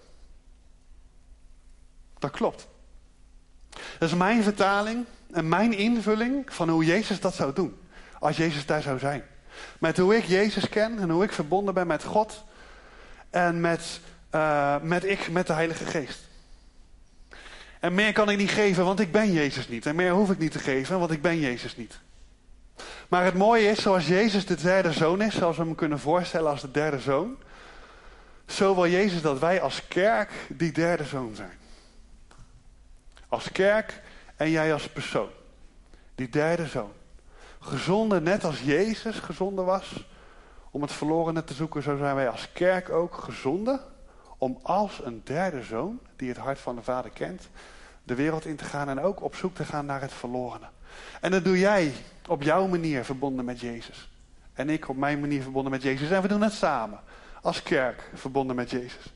Dat klopt. Dat is mijn vertaling en mijn invulling van hoe Jezus dat zou doen. Als Jezus daar zou zijn. Met hoe ik Jezus ken en hoe ik verbonden ben met God. En met, uh, met ik, met de Heilige Geest. En meer kan ik niet geven, want ik ben Jezus niet. En meer hoef ik niet te geven, want ik ben Jezus niet. Maar het mooie is, zoals Jezus de derde zoon is, zoals we hem kunnen voorstellen als de derde zoon. Zo wil Jezus dat wij als kerk die derde zoon zijn. Als kerk en jij als persoon. Die derde zoon. Gezonden net als Jezus gezonden was. Om het verlorene te zoeken, zo zijn wij als kerk ook gezonden. Om als een derde zoon, die het hart van de Vader kent, de wereld in te gaan en ook op zoek te gaan naar het verlorene. En dat doe jij op jouw manier verbonden met Jezus. En ik op mijn manier verbonden met Jezus. En we doen het samen. Als kerk verbonden met Jezus.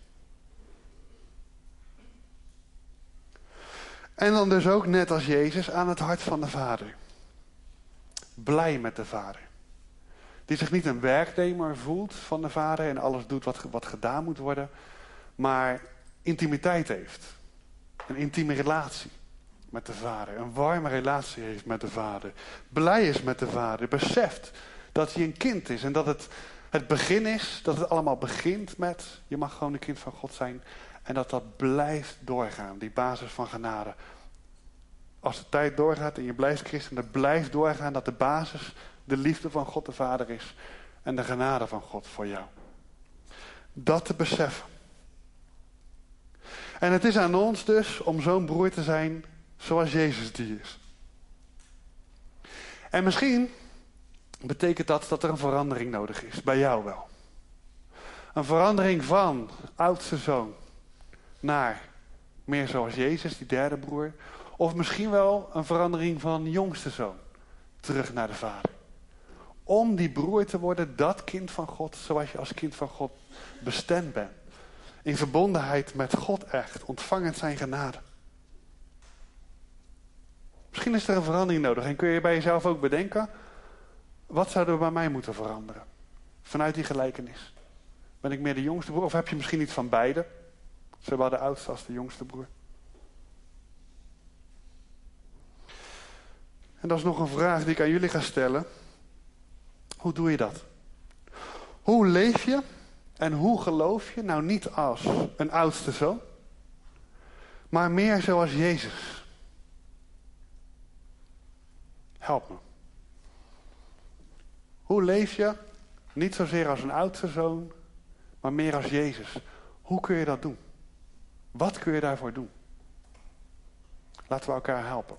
En dan dus ook net als Jezus aan het hart van de Vader. Blij met de Vader. Die zich niet een werknemer voelt van de Vader en alles doet wat, wat gedaan moet worden. Maar intimiteit heeft. Een intieme relatie met de Vader. Een warme relatie heeft met de Vader. Blij is met de Vader. Beseft dat hij een kind is. En dat het het begin is. Dat het allemaal begint met. Je mag gewoon een kind van God zijn. En dat dat blijft doorgaan. Die basis van genade. Als de tijd doorgaat en je blijft christen. Dat blijft doorgaan. Dat de basis de liefde van God de Vader is. En de genade van God voor jou. Dat te beseffen. En het is aan ons dus om zo'n broer te zijn zoals Jezus die is. En misschien betekent dat dat er een verandering nodig is. Bij jou wel. Een verandering van oudste zoon naar meer zoals Jezus, die derde broer. Of misschien wel een verandering van jongste zoon terug naar de vader. Om die broer te worden, dat kind van God, zoals je als kind van God bestemd bent. In verbondenheid met God echt, ontvangend zijn genade. Misschien is er een verandering nodig en kun je bij jezelf ook bedenken, wat zou er bij mij moeten veranderen? Vanuit die gelijkenis. Ben ik meer de jongste broer of heb je misschien iets van beide? Zowel de oudste als de jongste broer. En dat is nog een vraag die ik aan jullie ga stellen. Hoe doe je dat? Hoe leef je en hoe geloof je nou niet als een oudste zoon, maar meer zoals Jezus? Help me. Hoe leef je niet zozeer als een oudste zoon, maar meer als Jezus? Hoe kun je dat doen? Wat kun je daarvoor doen? Laten we elkaar helpen.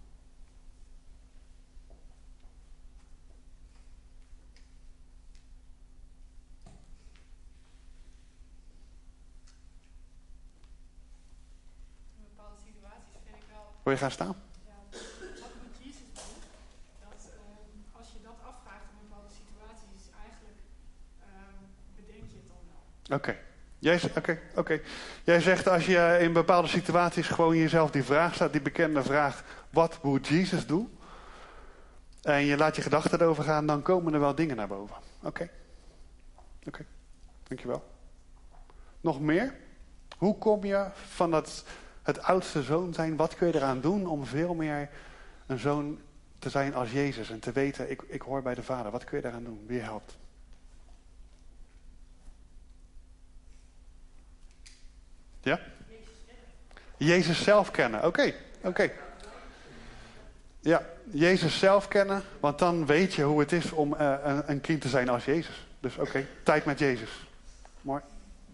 In bepaalde situaties vind ik wel, Wil je gaan staan? ja, wat moet Jezus doen? Dat eh, als je dat afvraagt in bepaalde situaties, eigenlijk eh, bedenk je het dan wel. Oké. Jij, z- oké, oké. Jij zegt als je in bepaalde situaties gewoon jezelf die vraag staat, die bekende vraag, wat moet Jezus doen? En je laat je gedachten erover gaan, dan komen er wel dingen naar boven. Oké. Oké. Dankjewel. Nog meer? Hoe kom je van dat, het oudste zoon zijn, wat kun je eraan doen om veel meer een zoon te zijn als Jezus en te weten, ik, ik hoor bij de Vader. Wat kun je daaraan doen? Wie helpt? Ja? Jezus zelf kennen. Oké, okay, oké. Okay. Ja, Jezus zelf kennen, want dan weet je hoe het is om uh, een, een kind te zijn als Jezus. Dus oké, okay, tijd met Jezus. Mooi.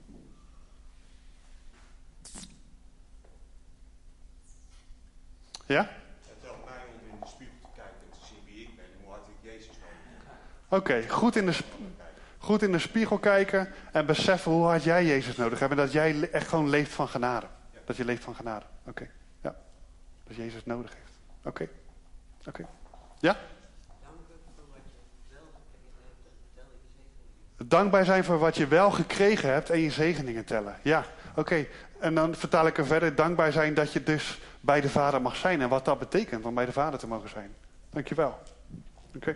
Ja? Het helpt mij om in de spiegel te kijken en te zien wie ik ben en hoe hard ik Jezus nodig heb. Oké, okay, goed in de sp- Goed in de spiegel kijken en beseffen hoe hard jij Jezus nodig hebt. En dat jij echt gewoon leeft van genade. Ja. Dat je leeft van genade. Oké, okay. Ja. Dat Jezus nodig heeft. Oké, okay. Oké. Okay. Ja? Dankbaar zijn voor wat je wel gekregen hebt en je zegeningen tellen. Ja, oké. Okay. En dan vertaal ik er verder. Dankbaar zijn dat je dus bij de Vader mag zijn. En wat dat betekent om bij de Vader te mogen zijn. Dankjewel. Oké. Okay.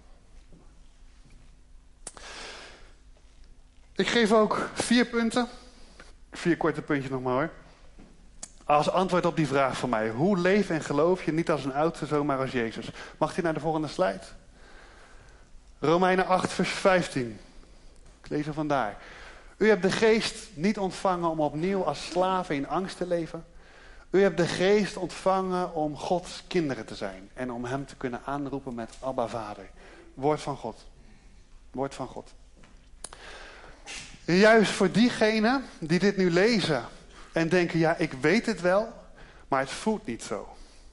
Ik geef ook vier punten. Vier korte puntjes nog maar hoor. Als antwoord op die vraag van mij. Hoe leef en geloof je niet als een oudste zoon, maar als Jezus? Mag die naar de volgende slide? Romeinen acht vers vijftien. Ik lees er vandaar. U hebt de geest niet ontvangen om opnieuw als slaven in angst te leven. U hebt de geest ontvangen om Gods kinderen te zijn. En om hem te kunnen aanroepen met Abba Vader. Woord van God. Woord van God. Juist voor diegenen die dit nu lezen en denken, ja, ik weet het wel, maar het voelt niet zo.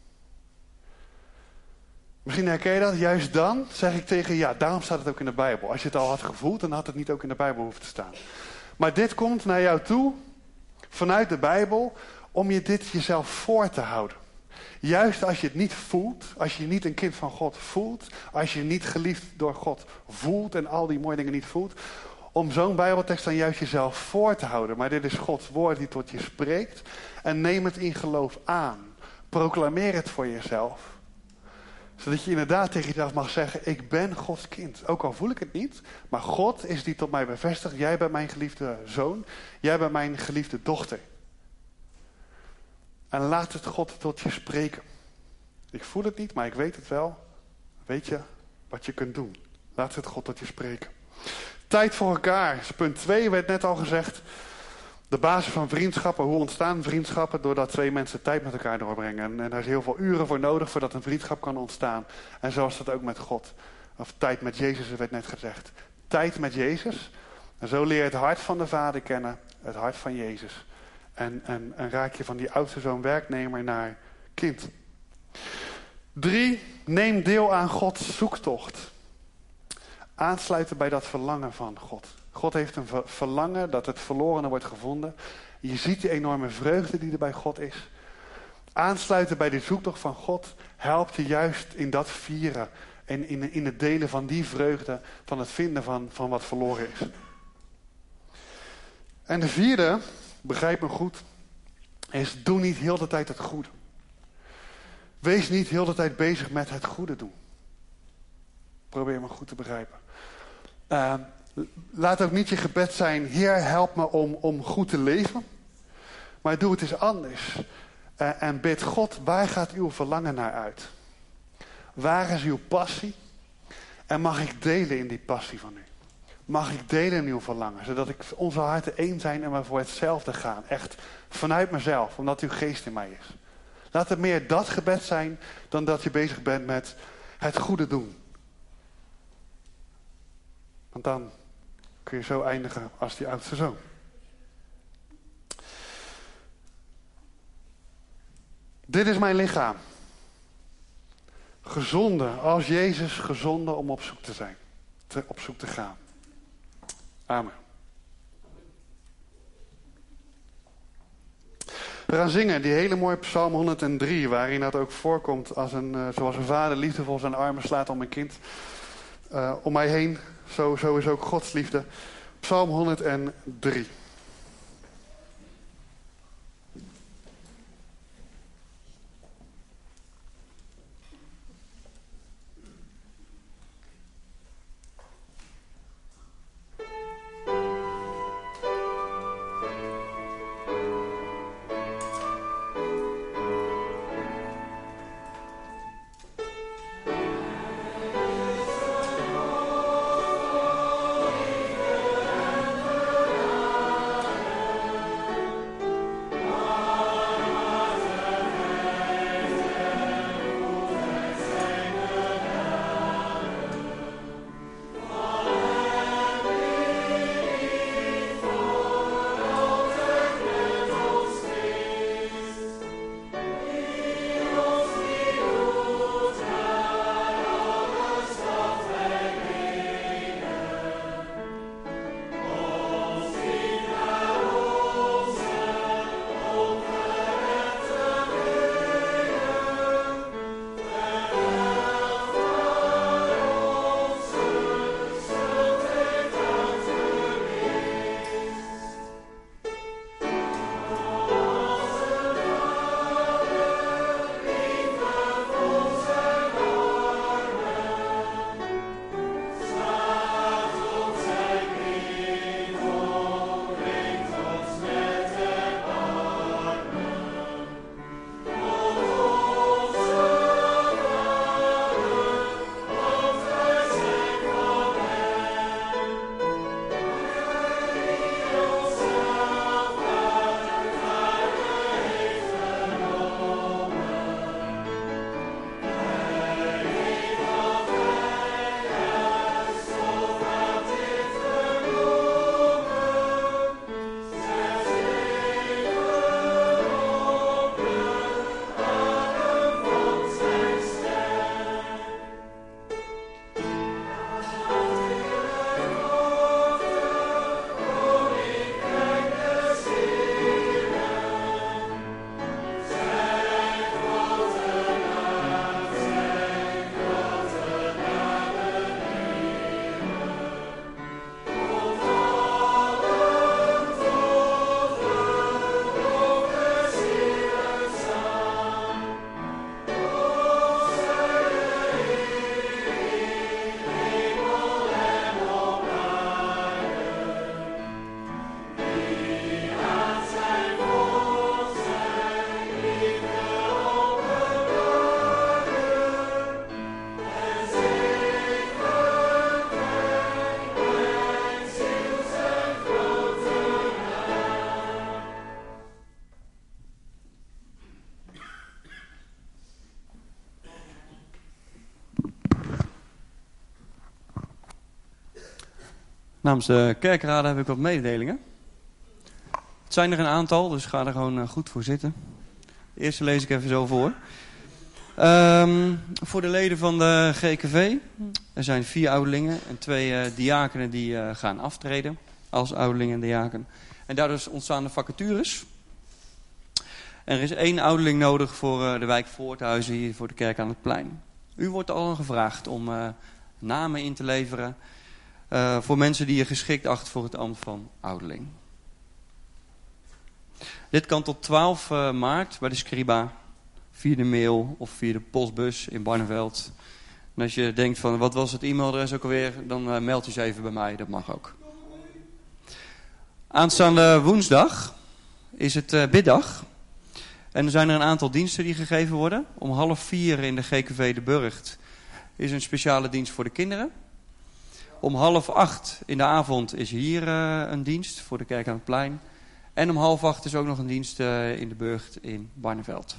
Misschien herken je dat. Juist dan zeg ik tegen je, ja, daarom staat het ook in de Bijbel. Als je het al had gevoeld, dan had het niet ook in de Bijbel hoeven te staan. Maar dit komt naar jou toe, vanuit de Bijbel, om je dit jezelf voor te houden. Juist als je het niet voelt, als je niet een kind van God voelt, als je niet geliefd door God voelt en al die mooie dingen niet voelt, om zo'n Bijbeltekst dan juist jezelf voor te houden. Maar dit is Gods woord die tot je spreekt. En neem het in geloof aan. Proclameer het voor jezelf. Zodat je inderdaad tegen jezelf mag zeggen, ik ben Gods kind. Ook al voel ik het niet. Maar God is die tot mij bevestigt. Jij bent mijn geliefde zoon. Jij bent mijn geliefde dochter. En laat het God tot je spreken. Ik voel het niet, maar ik weet het wel. Weet je wat je kunt doen. Laat het God tot je spreken. Tijd voor elkaar. Punt twee werd net al gezegd. De basis van vriendschappen. Hoe ontstaan vriendschappen? Doordat twee mensen tijd met elkaar doorbrengen. En, en daar is heel veel uren voor nodig voordat een vriendschap kan ontstaan. En zo is dat ook met God. Of tijd met Jezus werd net gezegd. Tijd met Jezus. En zo leer je het hart van de Vader kennen. Het hart van Jezus. En, en, en raak je van die oudste zoon werknemer naar kind. Drie. Neem deel aan Gods zoektocht. Aansluiten bij dat verlangen van God. God heeft een ver- verlangen dat het verlorene wordt gevonden. Je ziet die enorme vreugde die er bij God is. Aansluiten bij de zoektocht van God helpt je juist in dat vieren. En in, in het delen van die vreugde, van het vinden van, van wat verloren is. En de vierde, begrijp me goed, is doe niet heel de tijd het goede. Wees niet heel de tijd bezig met het goede doen. Probeer me goed te begrijpen. Uh, laat ook niet je gebed zijn, Heer, help me om, om goed te leven. Maar doe het eens anders. Uh, en bid God, waar gaat uw verlangen naar uit? Waar is uw passie? En mag ik delen in die passie van u? Mag ik delen in uw verlangen? Zodat ik onze harten één zijn en we voor hetzelfde gaan. Echt vanuit mezelf, omdat uw geest in mij is. Laat het meer dat gebed zijn dan dat je bezig bent met het goede doen. Want dan kun je zo eindigen als die oudste zoon. Dit is mijn lichaam. Gezonde, als Jezus gezonde om op zoek te zijn. Te, op zoek te gaan. Amen. We gaan zingen die hele mooie Psalm honderddrie, waarin dat ook voorkomt als een, uh, zoals een vader liefdevol zijn armen slaat om een kind. Uh, om mij heen, zo, zo is ook Gods liefde. Psalm honderddrie. Namens de kerkraden heb ik wat mededelingen. Het zijn er een aantal, dus ga er gewoon goed voor zitten. De eerste lees ik even zo voor. Um, voor de leden van de G K V, er zijn vier ouderlingen en twee uh, diakenen die uh, gaan aftreden als ouderling en diaken. En daardoor ontstaan de vacatures. En er is één ouderling nodig voor uh, de wijk Voorthuizen hier voor de kerk aan het plein. U wordt al gevraagd om uh, namen in te leveren uh, voor mensen die je geschikt acht voor het ambt van ouderling. Dit kan tot twaalf maart bij de Scriba, via de mail of via de postbus in Barneveld. En als je denkt van wat was het e-mailadres ook alweer, dan uh, meld je ze even bij mij, dat mag ook. Aanstaande woensdag is het uh, biddag. En er zijn er een aantal diensten die gegeven worden. Om half vier in de G K V de Burgt is een speciale dienst voor de kinderen. Om half acht in de avond is hier uh, een dienst voor de kerk aan het plein. En om half acht is ook nog een dienst uh, in de Burgt in Barneveld.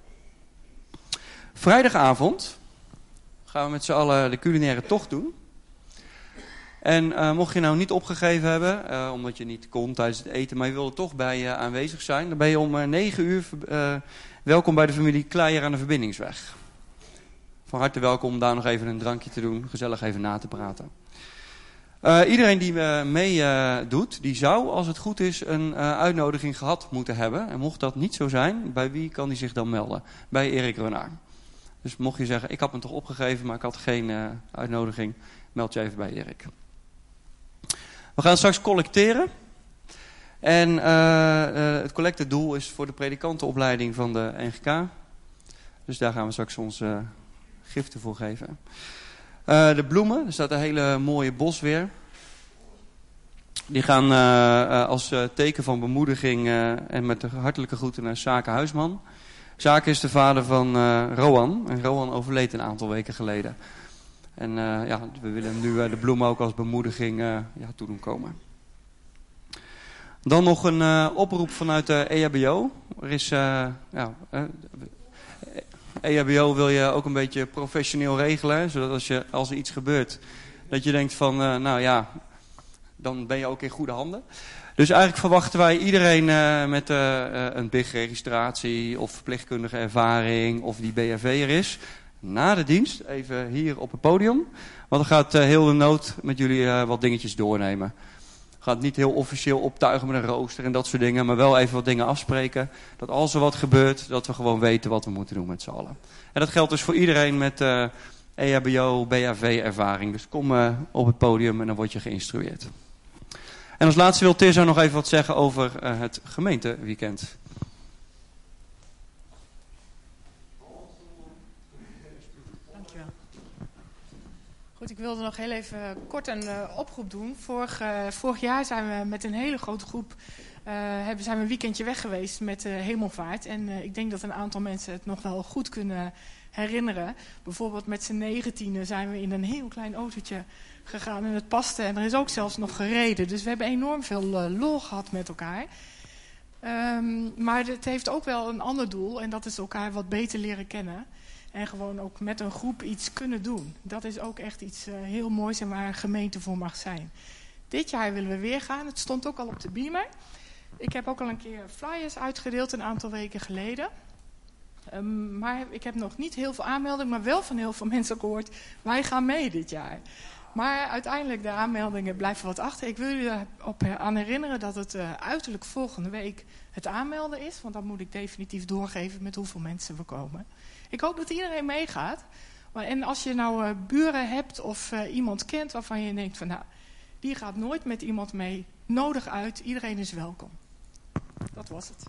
Vrijdagavond gaan we met z'n allen de culinaire tocht doen. En uh, mocht je nou niet opgegeven hebben, uh, omdat je niet kon tijdens het eten, maar je wilde toch bij uh, aanwezig zijn, dan ben je om uh, negen uur uh, welkom bij de familie Kleijer aan de Verbindingsweg. Van harte welkom om daar nog even een drankje te doen, gezellig even na te praten. Uh, iedereen die uh, mee uh, doet, die zou, als het goed is, een uh, uitnodiging gehad moeten hebben. En mocht dat niet zo zijn, bij wie kan die zich dan melden? Bij Erik Renard. Dus mocht je zeggen, ik had me toch opgegeven, maar ik had geen uh, uitnodiging, meld je even bij Erik. We gaan straks collecteren. En uh, uh, het collectedoel is voor de predikantenopleiding van de N G K. Dus daar gaan we straks onze uh, giften voor geven. Uh, de bloemen, er staat een hele mooie bos weer. Die gaan uh, uh, als uh, teken van bemoediging uh, en met de hartelijke groeten naar Sake Huisman. Sake is de vader van uh, Roan. En Roan overleed een aantal weken geleden. En uh, ja, we willen hem nu uh, de bloemen ook als bemoediging uh, ja, toe doen komen. Dan nog een uh, oproep vanuit de E H B O. Er is, uh, ja, uh, E H B O wil je ook een beetje professioneel regelen. Zodat als, je, als er iets gebeurt, dat je denkt van, uh, nou ja, dan ben je ook in goede handen. Dus eigenlijk verwachten wij iedereen uh, met uh, uh, een B I G-registratie of verpleegkundige ervaring of die B H V'er is, na de dienst even hier op het podium. Want dan gaat uh, heel de nood met jullie uh, wat dingetjes doornemen. Gaat niet heel officieel optuigen met een rooster en dat soort dingen, maar wel even wat dingen afspreken. Dat als er wat gebeurt, dat we gewoon weten wat we moeten doen met z'n allen. En dat geldt dus voor iedereen met uh, E H B O, B H V-ervaring. Dus kom uh, op het podium en dan word je geïnstrueerd. En als laatste wil Tirza nog even wat zeggen over uh, het gemeenteweekend. Dankjewel. Goed, ik wilde nog heel even kort een uh, oproep doen. Vorig, uh, vorig jaar zijn we met een hele grote groep uh, hebben, zijn we een weekendje weg geweest met uh, hemelvaart. En uh, ik denk dat een aantal mensen het nog wel goed kunnen herinneren. Bijvoorbeeld met z'n negentienen zijn we in een heel klein autootje gegaan en het paste. En er is ook zelfs nog gereden. Dus we hebben enorm veel uh, lol gehad met elkaar. Um, maar het heeft ook wel een ander doel. En dat is elkaar wat beter leren kennen. En gewoon ook met een groep iets kunnen doen. Dat is ook echt iets uh, heel moois en waar een gemeente voor mag zijn. Dit jaar willen we weer gaan. Het stond ook al op de beamer. Ik heb ook al een keer flyers uitgedeeld een aantal weken geleden. Um, maar ik heb nog niet heel veel aanmeldingen, maar wel van heel veel mensen gehoord. Wij gaan mee dit jaar. Maar uiteindelijk de aanmeldingen blijven wat achter. Ik wil jullie erop aan herinneren dat het uh, uiterlijk volgende week het aanmelden is. Want dan moet ik definitief doorgeven met hoeveel mensen we komen. Ik hoop dat iedereen meegaat. Maar, en als je nou uh, buren hebt of uh, iemand kent waarvan je denkt van nou, die gaat nooit met iemand mee, nodig uit. Iedereen is welkom. Dat was het.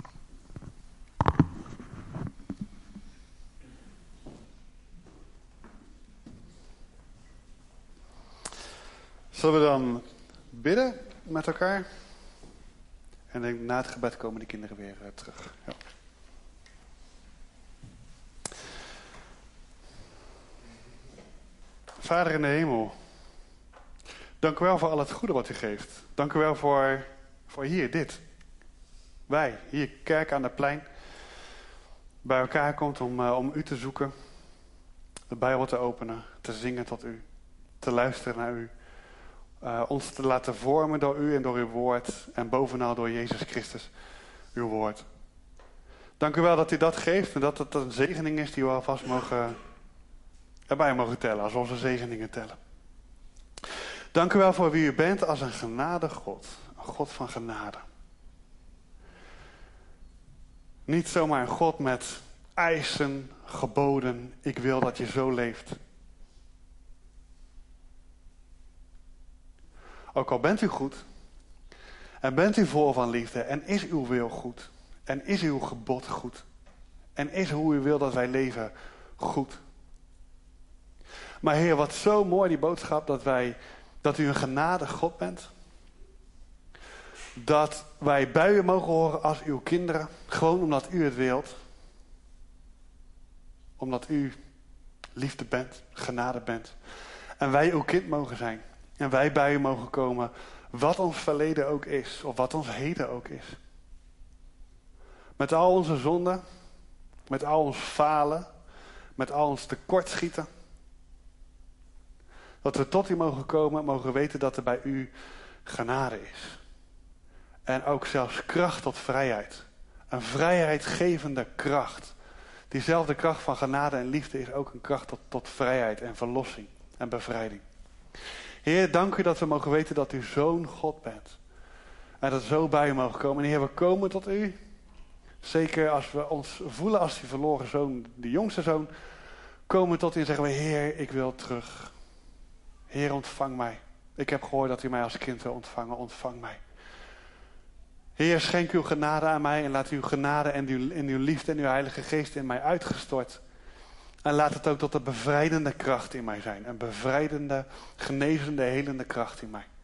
Zullen we dan bidden met elkaar? En denk, na het gebed komen de kinderen weer uh, terug. Ja. Vader in de hemel, dank u wel voor al het goede wat u geeft. Dank u wel voor, voor hier, dit. Wij, hier, kerk aan het plein, bij elkaar komt om, uh, om u te zoeken, de Bijbel te openen, te zingen tot u, te luisteren naar u. Uh, ons te laten vormen door u en door uw woord. En bovenal door Jezus Christus, uw woord. Dank u wel dat u dat geeft en dat het een zegening is die we alvast mogen, erbij mogen tellen, als onze zegeningen tellen. Dank u wel voor wie u bent als een genade God. Een God van genade. Niet zomaar een God met eisen, geboden. Ik wil dat je zo leeft. Ook al bent u goed. En bent u vol van liefde. En is uw wil goed. En is uw gebod goed. En is hoe u wil dat wij leven goed. Maar Heer, wat zo mooi die boodschap dat wij, dat u een genadig God bent. Dat wij bij u mogen horen als uw kinderen. Gewoon omdat u het wilt. Omdat u liefde bent, genade bent. En wij uw kind mogen zijn. En wij bij u mogen komen. Wat ons verleden ook is. Of wat ons heden ook is. Met al onze zonden. Met al ons falen. Met al ons tekortschieten. Dat we tot u mogen komen. Mogen weten dat er bij u genade is. En ook zelfs kracht tot vrijheid. Een vrijheidgevende kracht. Diezelfde kracht van genade en liefde is ook een kracht tot, tot vrijheid en verlossing en bevrijding. Heer, dank u dat we mogen weten dat u zo'n God bent. En dat we zo bij u mogen komen. En Heer, we komen tot u. Zeker als we ons voelen als die verloren zoon, die jongste zoon. Komen we tot u en zeggen we, Heer, ik wil terug. Heer, ontvang mij. Ik heb gehoord dat u mij als kind wil ontvangen. Ontvang mij. Heer, schenk uw genade aan mij en laat uw genade en uw, en uw liefde en uw heilige geest in mij uitgestort. En laat het ook tot een bevrijdende kracht in mij zijn. Een bevrijdende, genezende, helende kracht in mij.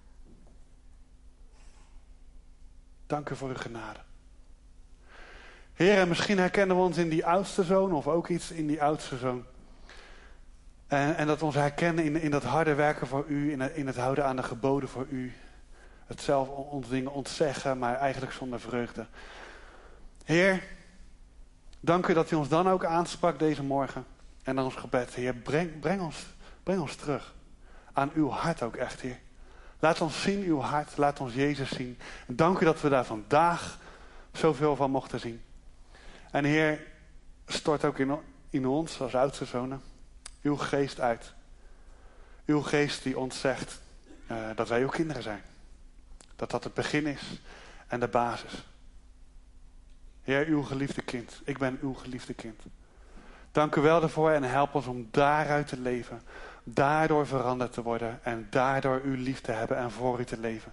Dank u voor uw genade. Heer, en misschien herkennen we ons in die oudste zoon of ook iets in die oudste zoon. En, en dat we ons herkennen in, in dat harde werken voor u, in het, in het houden aan de geboden voor u. Het zelf ons dingen ontzeggen, maar eigenlijk zonder vreugde. Heer, dank u dat u ons dan ook aansprak deze morgen. En dan ons gebed, Heer, breng, breng, ons, breng ons terug. Aan uw hart ook echt, Heer. Laat ons zien uw hart, laat ons Jezus zien. En dank u dat we daar vandaag zoveel van mochten zien. En Heer, stort ook in, in ons als oudste zonen uw geest uit. Uw geest die ons zegt uh, dat wij uw kinderen zijn. Dat dat het begin is en de basis. Heer, uw geliefde kind. Ik ben uw geliefde kind. Dank u wel daarvoor en help ons om daaruit te leven. Daardoor veranderd te worden. En daardoor uw lief te hebben en voor u te leven.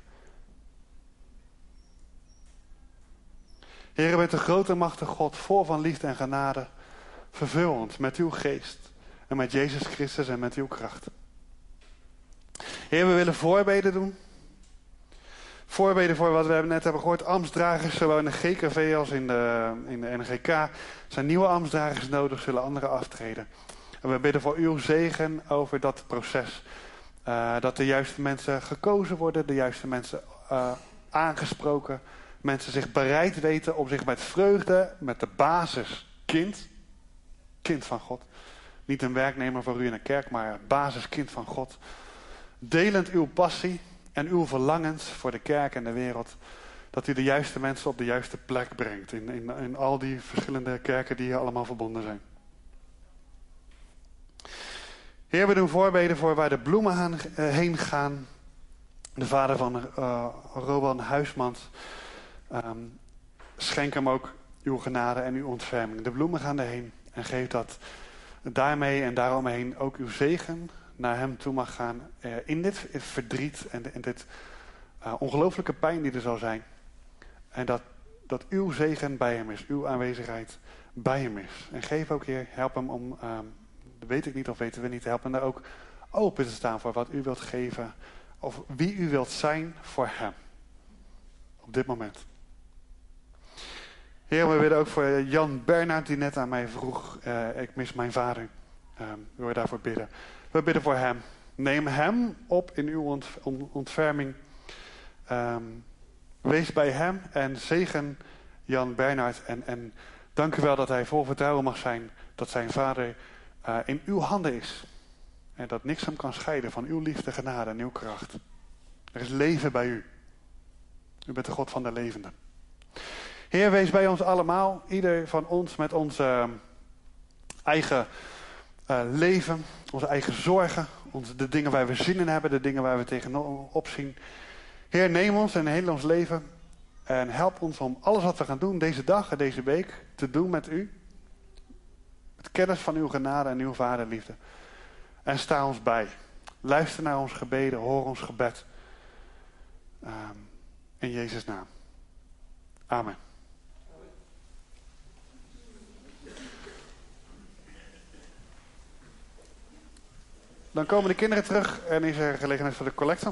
Heer, u bent een grote machtige God, vol van liefde en genade. Vervul ons met uw geest. En met Jezus Christus en met uw kracht. Heer, we willen voorbeden doen. Voorbeden voor wat we net hebben gehoord. Ambtsdragers, zowel in de G K V als in de, in de N G K. Zijn nieuwe ambtsdragers nodig, zullen anderen aftreden. En we bidden voor uw zegen over dat proces. Uh, dat de juiste mensen gekozen worden. De juiste mensen uh, aangesproken. Mensen zich bereid weten om zich met vreugde, met de basis kind. Kind van God. Niet een werknemer voor u in een kerk, maar basiskind van God. Delend uw passie. En uw verlangens voor de kerk en de wereld. Dat u de juiste mensen op de juiste plek brengt. In, in, in al die verschillende kerken die hier allemaal verbonden zijn. Heer, we doen voorbeden voor waar de bloemen heen gaan. De vader van uh, Roban Huismans. Um, schenk hem ook uw genade en uw ontferming. De bloemen gaan erheen. En geef dat daarmee en daaromheen ook uw zegen naar hem toe mag gaan. Uh, in dit verdriet en in dit uh, ongelooflijke pijn die er zal zijn. En dat, dat uw zegen bij hem is. Uw aanwezigheid bij hem is. En geef ook, Heer, help hem om, uh, weet ik niet of weten we niet, help hem daar ook open te staan voor wat u wilt geven. Of wie u wilt zijn voor hem. Op dit moment. Heer, we willen ook voor Jan Bernhard die net aan mij vroeg. Uh, ik mis mijn vader. Uh, we willen daarvoor bidden. We bidden voor hem. Neem hem op in uw ont, on, ontferming. Um, wees bij hem en zegen Jan Bernhard. En, en dank u wel dat hij vol vertrouwen mag zijn dat zijn vader uh, in uw handen is. En dat niks hem kan scheiden van uw liefde, genade en uw kracht. Er is leven bij u. U bent de God van de levenden. Heer, Heer, wees bij ons allemaal. Ieder van ons met onze uh, eigen uh, leven. Onze eigen zorgen. Onze, de dingen waar we zin in hebben. De dingen waar we tegenop zien. Heer, neem ons en heel ons leven. En help ons om alles wat we gaan doen deze dag en deze week te doen met u. Met kennis van uw genade en uw vaderliefde. En sta ons bij. Luister naar ons gebeden. Hoor ons gebed. Um, in Jezus' naam. Amen. Dan komen de kinderen terug en is er gelegenheid voor de collecte.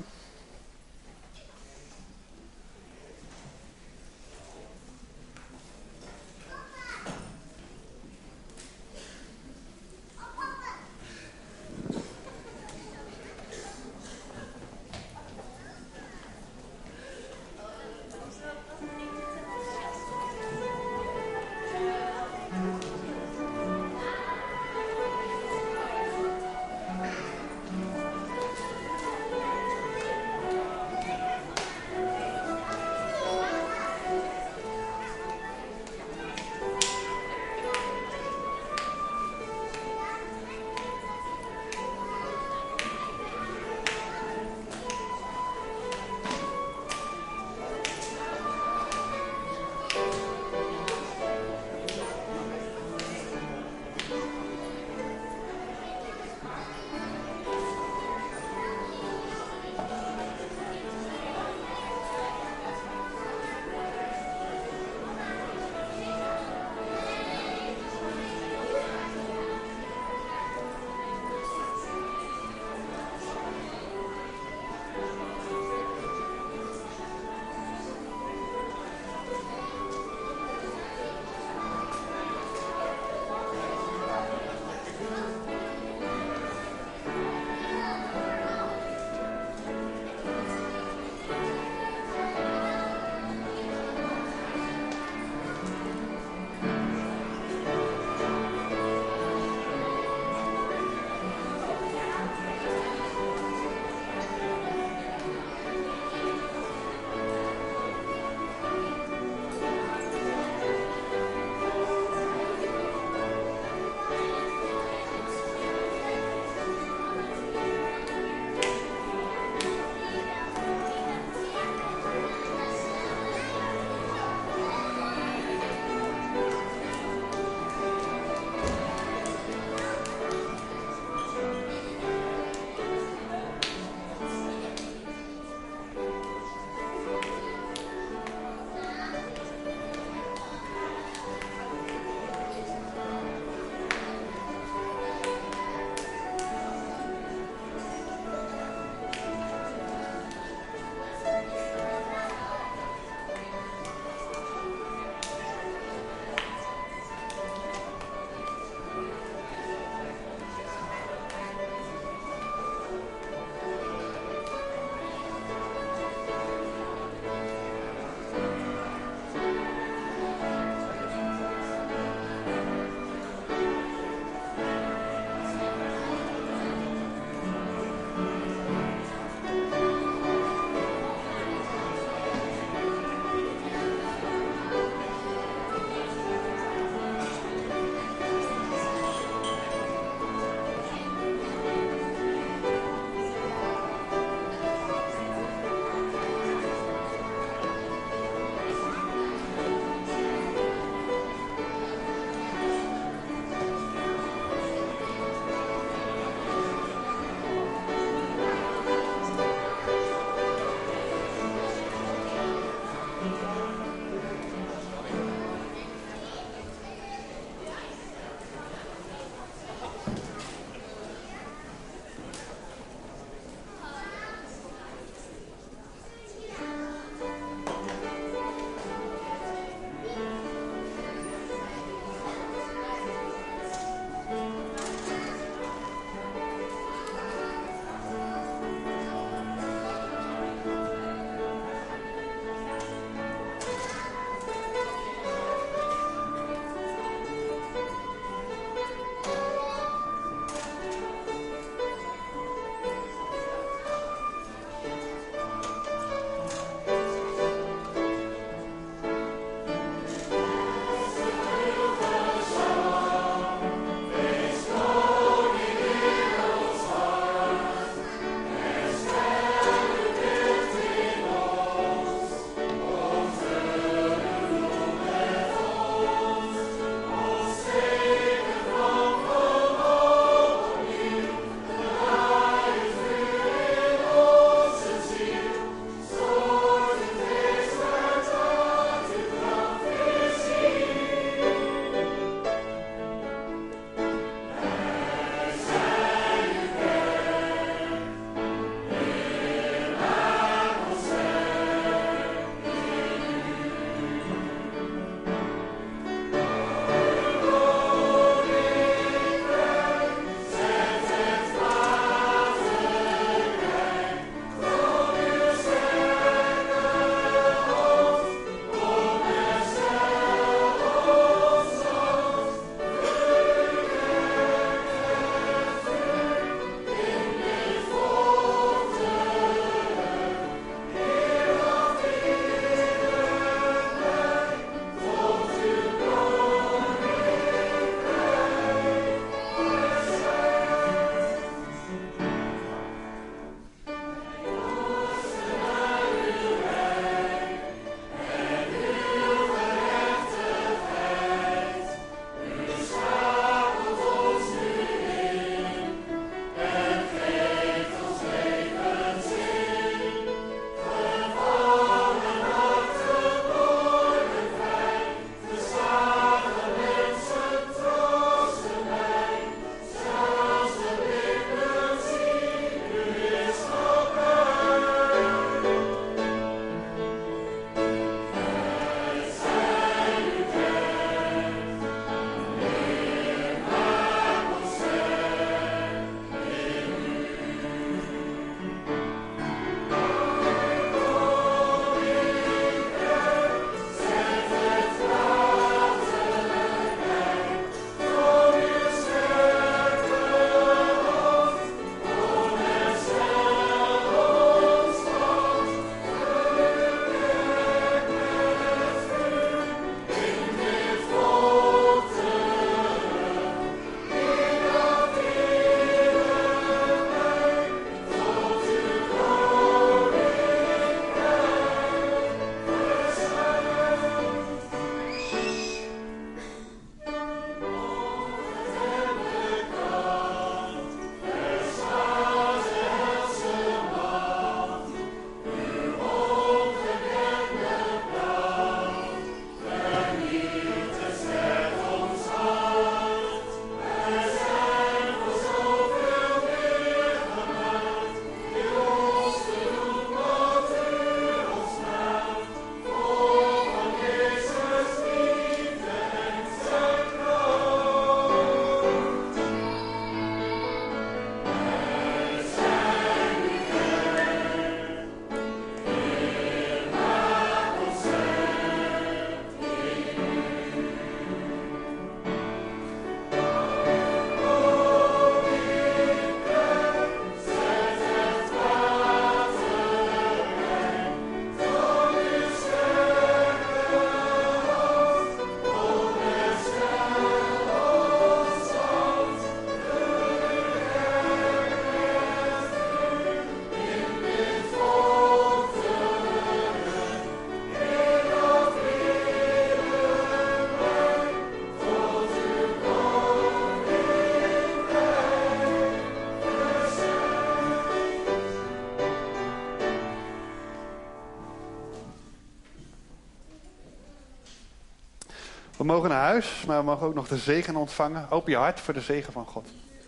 We mogen naar huis, maar we mogen ook nog de zegen ontvangen. Open je hart voor de zegen van God.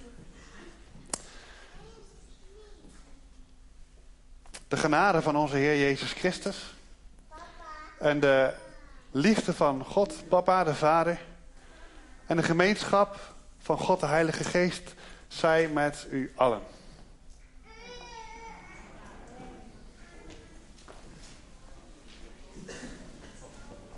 De genade van onze Heer Jezus Christus. En de liefde van God, Papa, de Vader. En de gemeenschap van God, de Heilige Geest, zij met u allen.